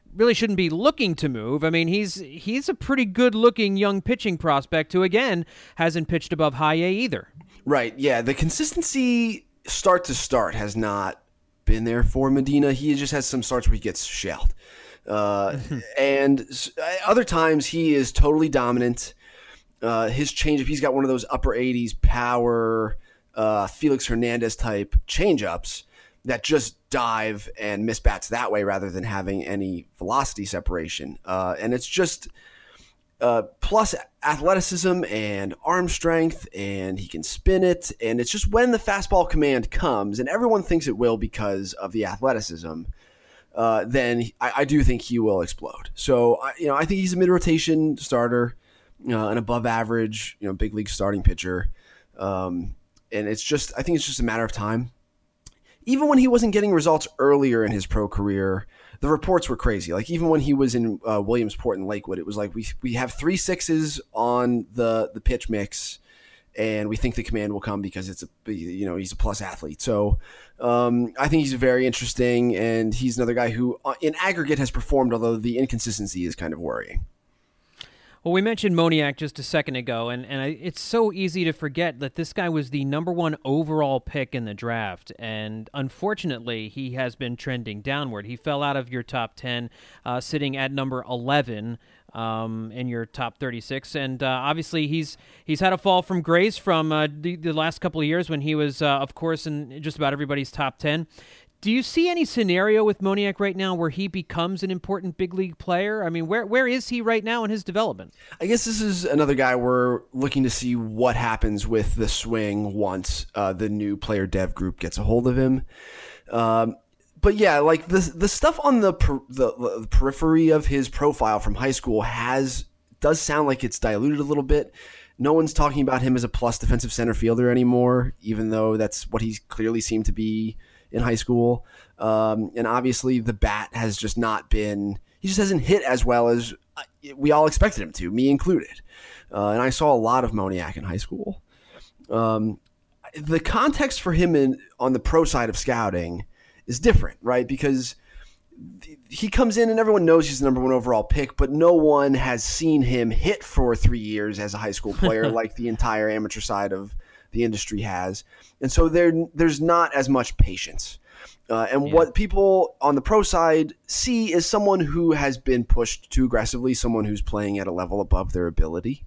Speaker 5: really shouldn't be looking to move. I mean, he's he's a pretty good-looking young pitching prospect who, again, hasn't pitched above high A either.
Speaker 10: Right, yeah. The consistency start to start has not been there for Medina. He just has some starts where he gets shelled. Uh, and other times he is totally dominant. Uh, his changeup, he's got one of those upper eighties power, uh, Felix Hernandez type changeups that just dive and miss bats that way rather than having any velocity separation. Uh, and it's just uh, plus athleticism and arm strength, and he can spin it. And it's just when the fastball command comes, and everyone thinks it will because of the athleticism, uh, then I, I do think he will explode. So, I, you know, I think he's a mid-rotation starter, uh, an above average, you know, big league starting pitcher. Um, and it's just, I think it's just a matter of time. Even when he wasn't getting results earlier in his pro career, the reports were crazy. Like even when he was in uh, Williamsport and Lakewood, it was like we we have three sixes on the the pitch mix, and we think the command will come because it's a you know he's a plus athlete. So um, I think he's very interesting, and he's another guy who in aggregate has performed, although the inconsistency is kind of worrying.
Speaker 5: Well, we mentioned Moniak just a second ago, and, and I, it's so easy to forget that this guy was the number one overall pick in the draft, and unfortunately, he has been trending downward. He fell out of your top ten, uh, sitting at number eleven um, in your top thirty-six, and uh, obviously he's he's had a fall from grace from uh, the, the last couple of years when he was, uh, of course, in just about everybody's top ten. Do you see any scenario with Moniak right now where he becomes an important big league player? I mean, where where is he right now in his development?
Speaker 10: I guess this is another guy we're looking to see what happens with the swing once uh, the new player dev group gets a hold of him. Um, but yeah, like the the stuff on the, per, the the periphery of his profile from high school has does sound like it's diluted a little bit. No one's talking about him as a plus defensive center fielder anymore, even though that's what he clearly seemed to be in high school. Um, and obviously the bat has just not been, he just hasn't hit as well as we all expected him to, me included. Uh, and I saw a lot of Moniak in high school. Um, the context for him in, on the pro side of scouting is different, right? Because he comes in and everyone knows he's the number one overall pick, but no one has seen him hit for three years as a high school player like the entire amateur side of the industry has. And so there, there's not as much patience. Uh, and yeah. What people on the pro side see is someone who has been pushed too aggressively, someone who's playing at a level above their ability.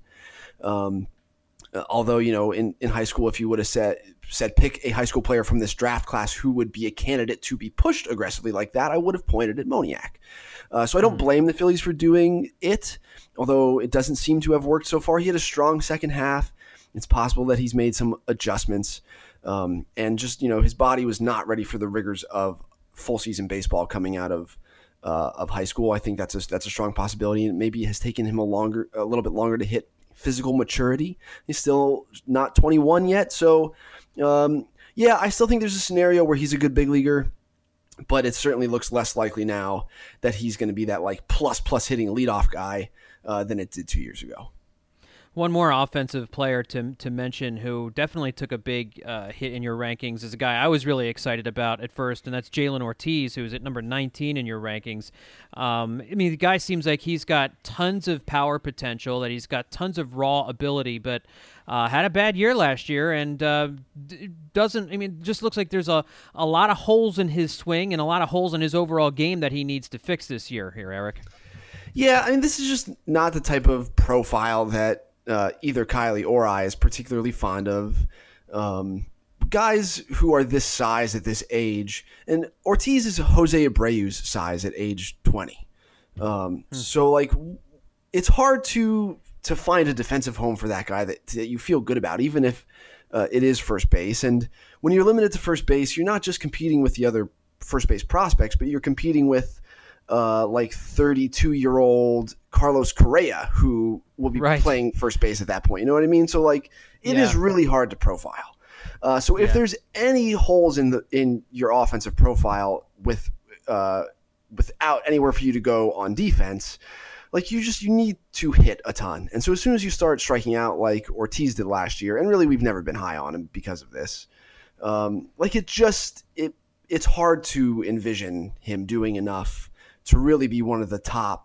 Speaker 10: Um, although, you know, in, in high school, if you would have said, said pick a high school player from this draft class who would be a candidate to be pushed aggressively like that, I would have pointed at Moniak. Uh, so I don't blame the Phillies for doing it, although it doesn't seem to have worked so far. He had a strong second half. It's possible that he's made some adjustments, um, and just, you know, his body was not ready for the rigors of full season baseball coming out of uh, of high school. I think that's a, that's a strong possibility, and maybe it has taken him a longer, a little bit longer to hit physical maturity. He's still not twenty-one yet, so um, yeah, I still think there's a scenario where he's a good big leaguer, but it certainly looks less likely now that he's going to be that like plus plus hitting leadoff guy uh, than it did two years ago.
Speaker 5: One more offensive player to to mention who definitely took a big uh, hit in your rankings is a guy I was really excited about at first, and that's Jalen Ortiz, who's at number nineteen in your rankings. Um, I mean, the guy seems like he's got tons of power potential, that he's got tons of raw ability, but uh, had a bad year last year and uh, doesn't, I mean, just looks like there's a, a lot of holes in his swing and a lot of holes in his overall game that he needs to fix this year here, Eric.
Speaker 10: Yeah, I mean, this is just not the type of profile that Uh, either Kylie or I is particularly fond of. Um, guys who are this size at this age, and Ortiz is Jose Abreu's size at age twenty. Um, hmm. So like, it's hard to to find a defensive home for that guy that, that you feel good about, even if uh, it is first base. And when you're limited to first base, you're not just competing with the other first base prospects, but you're competing with uh, like thirty-two-year-old Carlos Correa, who will be right. playing first base at that point. You know what I mean? So like, it yeah. is really hard to profile. Uh, so if yeah. there's any holes in the in your offensive profile with uh, without anywhere for you to go on defense, like you just you need to hit a ton. And so as soon as you start striking out like Ortiz did last year, and really we've never been high on him because of this, um, like it just it it's hard to envision him doing enough to really be one of the top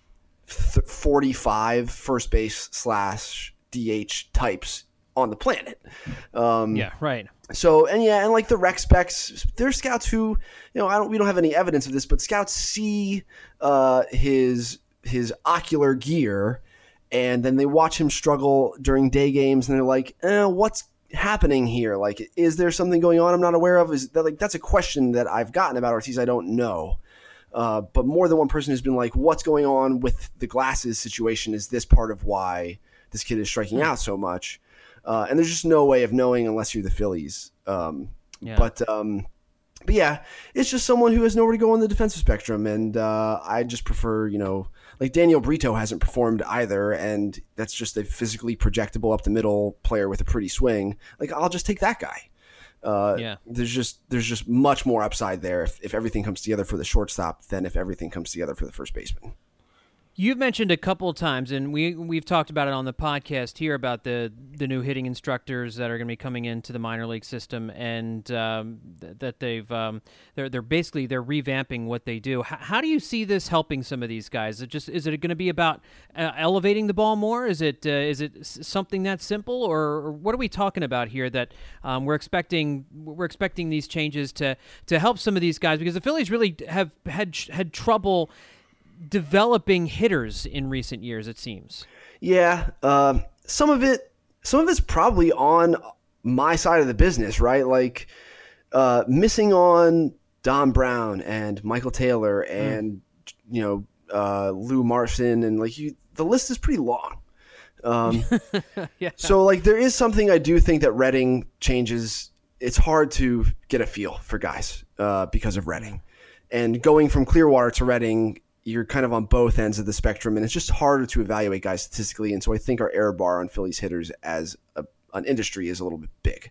Speaker 10: th- forty-five first base slash D H types on the planet. Um,
Speaker 5: yeah, right.
Speaker 10: So, and yeah, and like the rec specs, there's scouts who, you know, I don't, we don't have any evidence of this, but scouts see uh, his his ocular gear, and then they watch him struggle during day games, and they're like, eh, what's happening here? Like, is there something going on I'm not aware of? Is that like that's a question that I've gotten about Ortiz? I don't know. Uh, but more than one person has been like, what's going on with the glasses situation? Is this part of why this kid is striking out so much? Uh, and there's just no way of knowing unless you're the Phillies. Um, yeah. But um, but yeah, it's just someone who has nowhere to go on the defensive spectrum. And uh, I just prefer, you know, like Daniel Brito hasn't performed either. And that's just a physically projectable up the middle player with a pretty swing. Like, I'll just take that guy. Uh, yeah. There's just there's just much more upside there if, if everything comes together for the shortstop than if everything comes together for the first baseman.
Speaker 5: You've mentioned a couple of times, and we we've talked about it on the podcast here about the the new hitting instructors that are going to be coming into the minor league system, and um, th- that they've um, they're they're basically they're revamping what they do. H- how do you see this helping some of these guys? Is it just is it going to be about uh, elevating the ball more? Is it uh, is it s- something that simple, or, or what are we talking about here? That um, we're expecting we're expecting these changes to to help some of these guys, because the Phillies really have had had trouble developing hitters in recent years, it seems.
Speaker 10: Yeah, uh, some of it, some of it's probably on my side of the business, right? Like uh, missing on Don Brown and Michael Taylor and mm. you know uh, Lou Marson, and like you, the list is pretty long. Um, yeah. So like there is something I do think that Redding changes. It's hard to get a feel for guys uh, because of Redding, and going from Clearwater to Redding, you're kind of on both ends of the spectrum, and it's just harder to evaluate guys statistically. And so I think our error bar on Phillies hitters as a, an industry is a little bit big.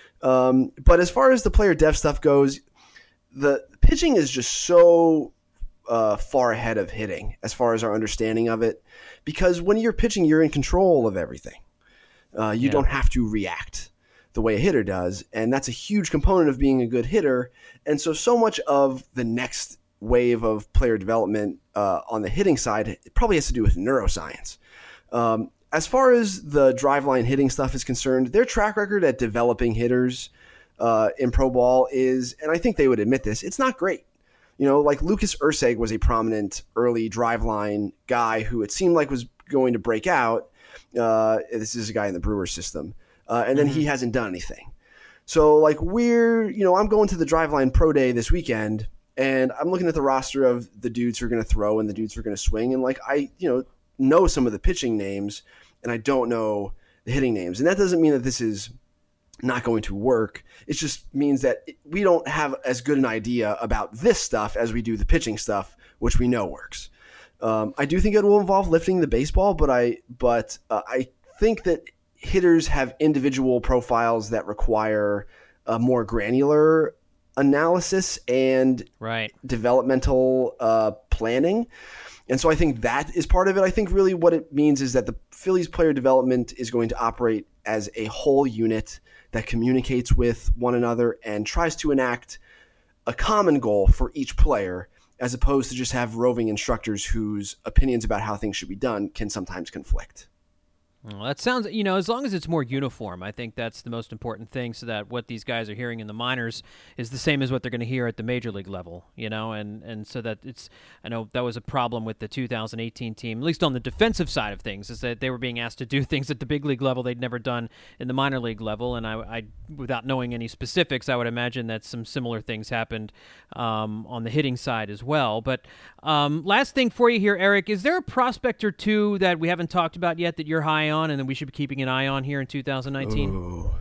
Speaker 10: Um, but as far as the player dev stuff goes, the pitching is just so uh, far ahead of hitting as far as our understanding of it, because when you're pitching, you're in control of everything. Uh, you yeah. don't have to react the way a hitter does, and that's a huge component of being a good hitter. And so, so much of the next wave of player development uh, on the hitting side, it probably has to do with neuroscience. Um, as far as the driveline hitting stuff is concerned, their track record at developing hitters uh, in pro ball is, and I think they would admit this, it's not great. You know, like Lucas Erceg was a prominent early driveline guy who it seemed like was going to break out. Uh, this is a guy in the Brewers system. Uh, and then mm-hmm. he hasn't done anything. So like we're, you know, I'm going to the driveline pro day this weekend, and I'm looking at the roster of the dudes who are going to throw and the dudes who are going to swing. And like, I, you know, know some of the pitching names and I don't know the hitting names. And that doesn't mean that this is not going to work. It just means that we don't have as good an idea about this stuff as we do the pitching stuff, which we know works. Um, I do think it will involve lifting the baseball, but I, but uh, I think that hitters have individual profiles that require a more granular analysis and
Speaker 5: right.
Speaker 10: developmental uh, planning. And so I think that is part of it. I think really what it means is that the Phillies player development is going to operate as a whole unit that communicates with one another and tries to enact a common goal for each player, as opposed to just have roving instructors whose opinions about how things should be done can sometimes conflict.
Speaker 5: Well, that sounds, you know, as long as it's more uniform, I think that's the most important thing, so that what these guys are hearing in the minors is the same as what they're going to hear at the major league level, you know, and, and so that it's, I know that was a problem with the two thousand eighteen team, at least on the defensive side of things, is that they were being asked to do things at the big league level they'd never done in the minor league level, and I, I without knowing any specifics, I would imagine that some similar things happened um, on the hitting side as well. But um, last thing for you here, Eric, is there a prospect or two that we haven't talked about yet that you're high on and then we should be keeping an eye on here in two thousand nineteen?
Speaker 10: Ooh.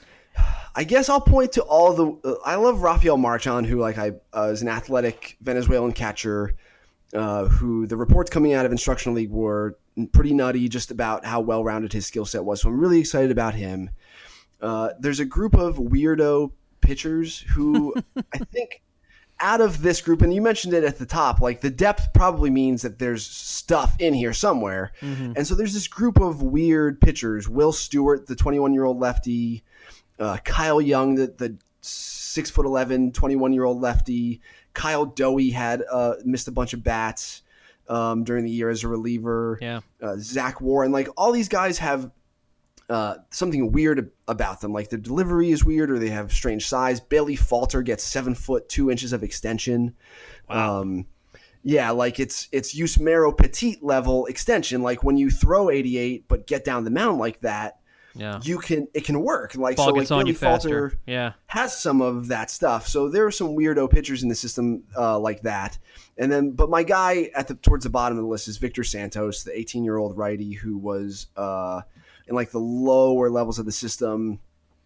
Speaker 10: I guess I'll point to all the uh, I love Rafael Marchand, who like I uh, is an athletic Venezuelan catcher uh, who the reports coming out of Instructional League were pretty nutty just about how well-rounded his skill set was. So I'm really excited about him. Uh, there's a group of weirdo pitchers who I think out of this group, and you mentioned it at the top, like the depth probably means that there's stuff in here somewhere. Mm-hmm. And so there's this group of weird pitchers, Will Stewart, the twenty-one-year-old lefty, uh, Kyle Young, the, the six foot eleven, twenty-one-year-old lefty, Kyle Dowie had uh, missed a bunch of bats um, during the year as a reliever.
Speaker 5: Yeah.
Speaker 10: Uh, Zach Warren, like all these guys have uh, something weird about them. Like their delivery is weird, or they have strange size. Bailey Falter gets seven foot two inches of extension.
Speaker 5: Wow.
Speaker 10: Um, yeah, like it's it's Yusmeiro Petit level extension. Like when you throw eighty-eight but get down the mound like that.
Speaker 5: Yeah,
Speaker 10: you can it can work. Like
Speaker 5: ball
Speaker 10: so,
Speaker 5: gets
Speaker 10: like
Speaker 5: on
Speaker 10: Billy
Speaker 5: you faster.
Speaker 10: Falter
Speaker 5: Yeah,
Speaker 10: has some of that stuff. So there are some weirdo pitchers in the system uh, like that. And then, but my guy at the towards the bottom of the list is Victor Santos, the eighteen-year-old righty who was uh, in like the lower levels of the system.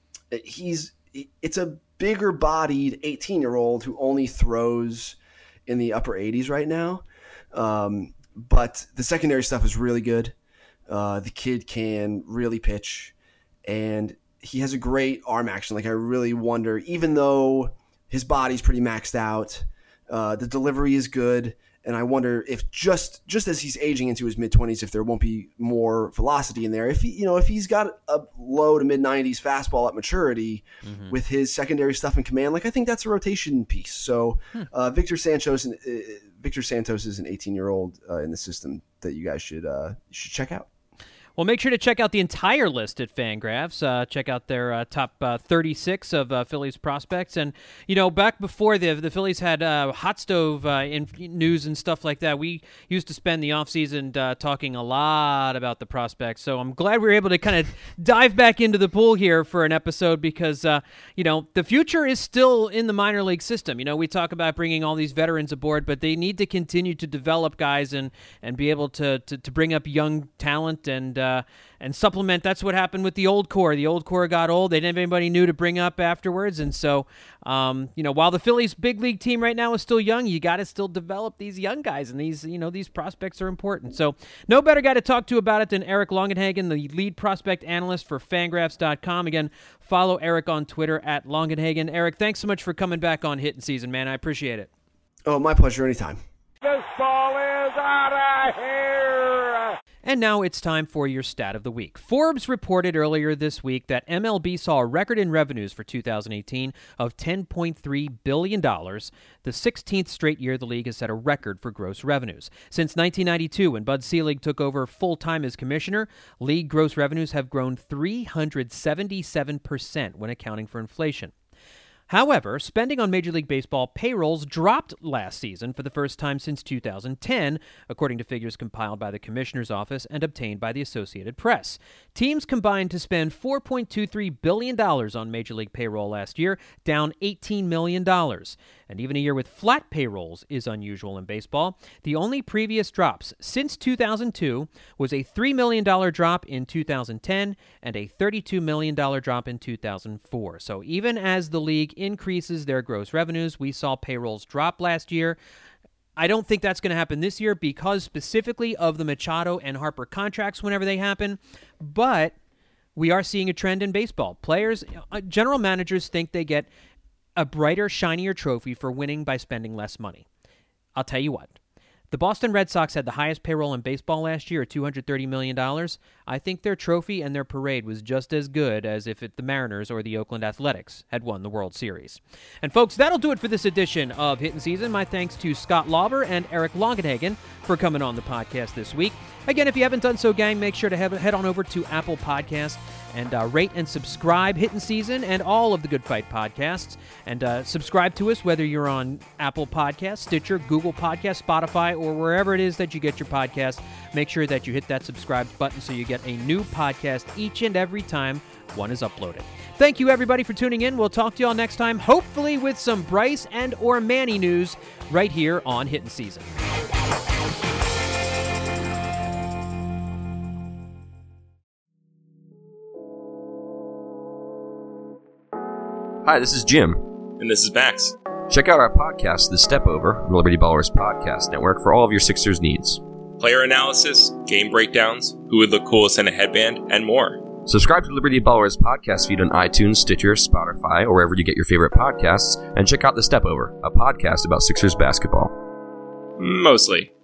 Speaker 10: He's it's a bigger bodied eighteen-year-old who only throws in the upper eighties right now. Um, but the secondary stuff is really good. Uh, the kid can really pitch. And he has a great arm action. Like I really wonder, even though his body's pretty maxed out, uh, the delivery is good. And I wonder if just just as he's aging into his mid twenties, if there won't be more velocity in there. If he, you know, if he's got a low to mid nineties fastball at maturity mm-hmm. with his secondary stuff in command, like I think that's a rotation piece. So hmm. uh, Victor Santos, uh, Victor Santos is an eighteen year old uh, in the system that you guys should uh, should check out.
Speaker 5: Well, make sure to check out the entire list at Fangraphs. Uh, check out their uh, top uh, thirty-six of uh, Phillies prospects. And, you know, back before the the Phillies had uh, hot stove uh, in news and stuff like that, we used to spend the offseason uh, talking a lot about the prospects. So I'm glad we were able to kind of dive back into the pool here for an episode because, uh, you know, the future is still in the minor league system. You know, we talk about bringing all these veterans aboard, but they need to continue to develop guys and, and be able to, to, to bring up young talent and, uh, Uh, and supplement. That's what happened with the old core. The old core got old. They didn't have anybody new to bring up afterwards. And so, um, you know, while the Phillies big league team right now is still young, you got to still develop these young guys. And these, you know, these prospects are important. So no better guy to talk to about it than Eric Longenhagen, the lead prospect analyst for Fangraphs dot com. Again, follow Eric on Twitter at Longenhagen. Eric, thanks so much for coming back on Hitting Season, man. I appreciate it.
Speaker 10: Oh, my pleasure. Anytime.
Speaker 3: This ball is out of here.
Speaker 5: And now it's time for your stat of the week. Forbes reported earlier this week that M L B saw a record in revenues for two thousand eighteen of ten point three billion dollars, the sixteenth straight year the league has set a record for gross revenues. Since nineteen ninety-two, when Bud Selig took over full-time as commissioner, league gross revenues have grown three hundred seventy-seven percent when accounting for inflation. However, spending on Major League Baseball payrolls dropped last season for the first time since two thousand ten, according to figures compiled by the Commissioner's Office and obtained by the Associated Press. Teams combined to spend four point two three billion dollars on Major League payroll last year, down eighteen million dollars. And even a year with flat payrolls is unusual in baseball. The only previous drops since two thousand two was a three million dollars drop in two thousand ten and a thirty-two million dollars drop in two thousand four. So even as the league increases their gross revenues, we saw payrolls drop last year. I don't think that's going to happen this year because specifically of the Machado and Harper contracts whenever they happen, but we are seeing a trend in baseball. Players, general managers think they get a brighter, shinier trophy for winning by spending less money. I'll tell you what. The Boston Red Sox had the highest payroll in baseball last year at two hundred thirty million dollars. I think their trophy and their parade was just as good as if it, the Mariners or the Oakland Athletics had won the World Series. And folks, that'll do it for this edition of Hittin' Season. My thanks to Scott Lauber and Eric Longenhagen for coming on the podcast this week. Again, if you haven't done so, gang, make sure to head, head on over to Apple Podcasts and uh, rate and subscribe Hittin' Season and all of the Good Fight podcasts. And uh, subscribe to us whether you're on Apple Podcasts, Stitcher, Google Podcasts, Spotify, or wherever it is that you get your podcast. Make sure that you hit that subscribe button so you get a new podcast each and every time one is uploaded. Thank you, everybody, for tuning in. We'll talk to you all next time, hopefully with some Bryce and or Manny news right here on Hittin' Season.
Speaker 11: Hi, this is Jim.
Speaker 12: And this is Max.
Speaker 11: Check out our podcast, The Step Over, on Liberty Ballers Podcast Network for all of your Sixers needs.
Speaker 12: Player analysis, game breakdowns, who would look coolest in a headband, and more.
Speaker 11: Subscribe to Liberty Ballers Podcast feed on iTunes, Stitcher, Spotify, or wherever you get your favorite podcasts, and check out The Step Over, a podcast about Sixers basketball.
Speaker 12: Mostly.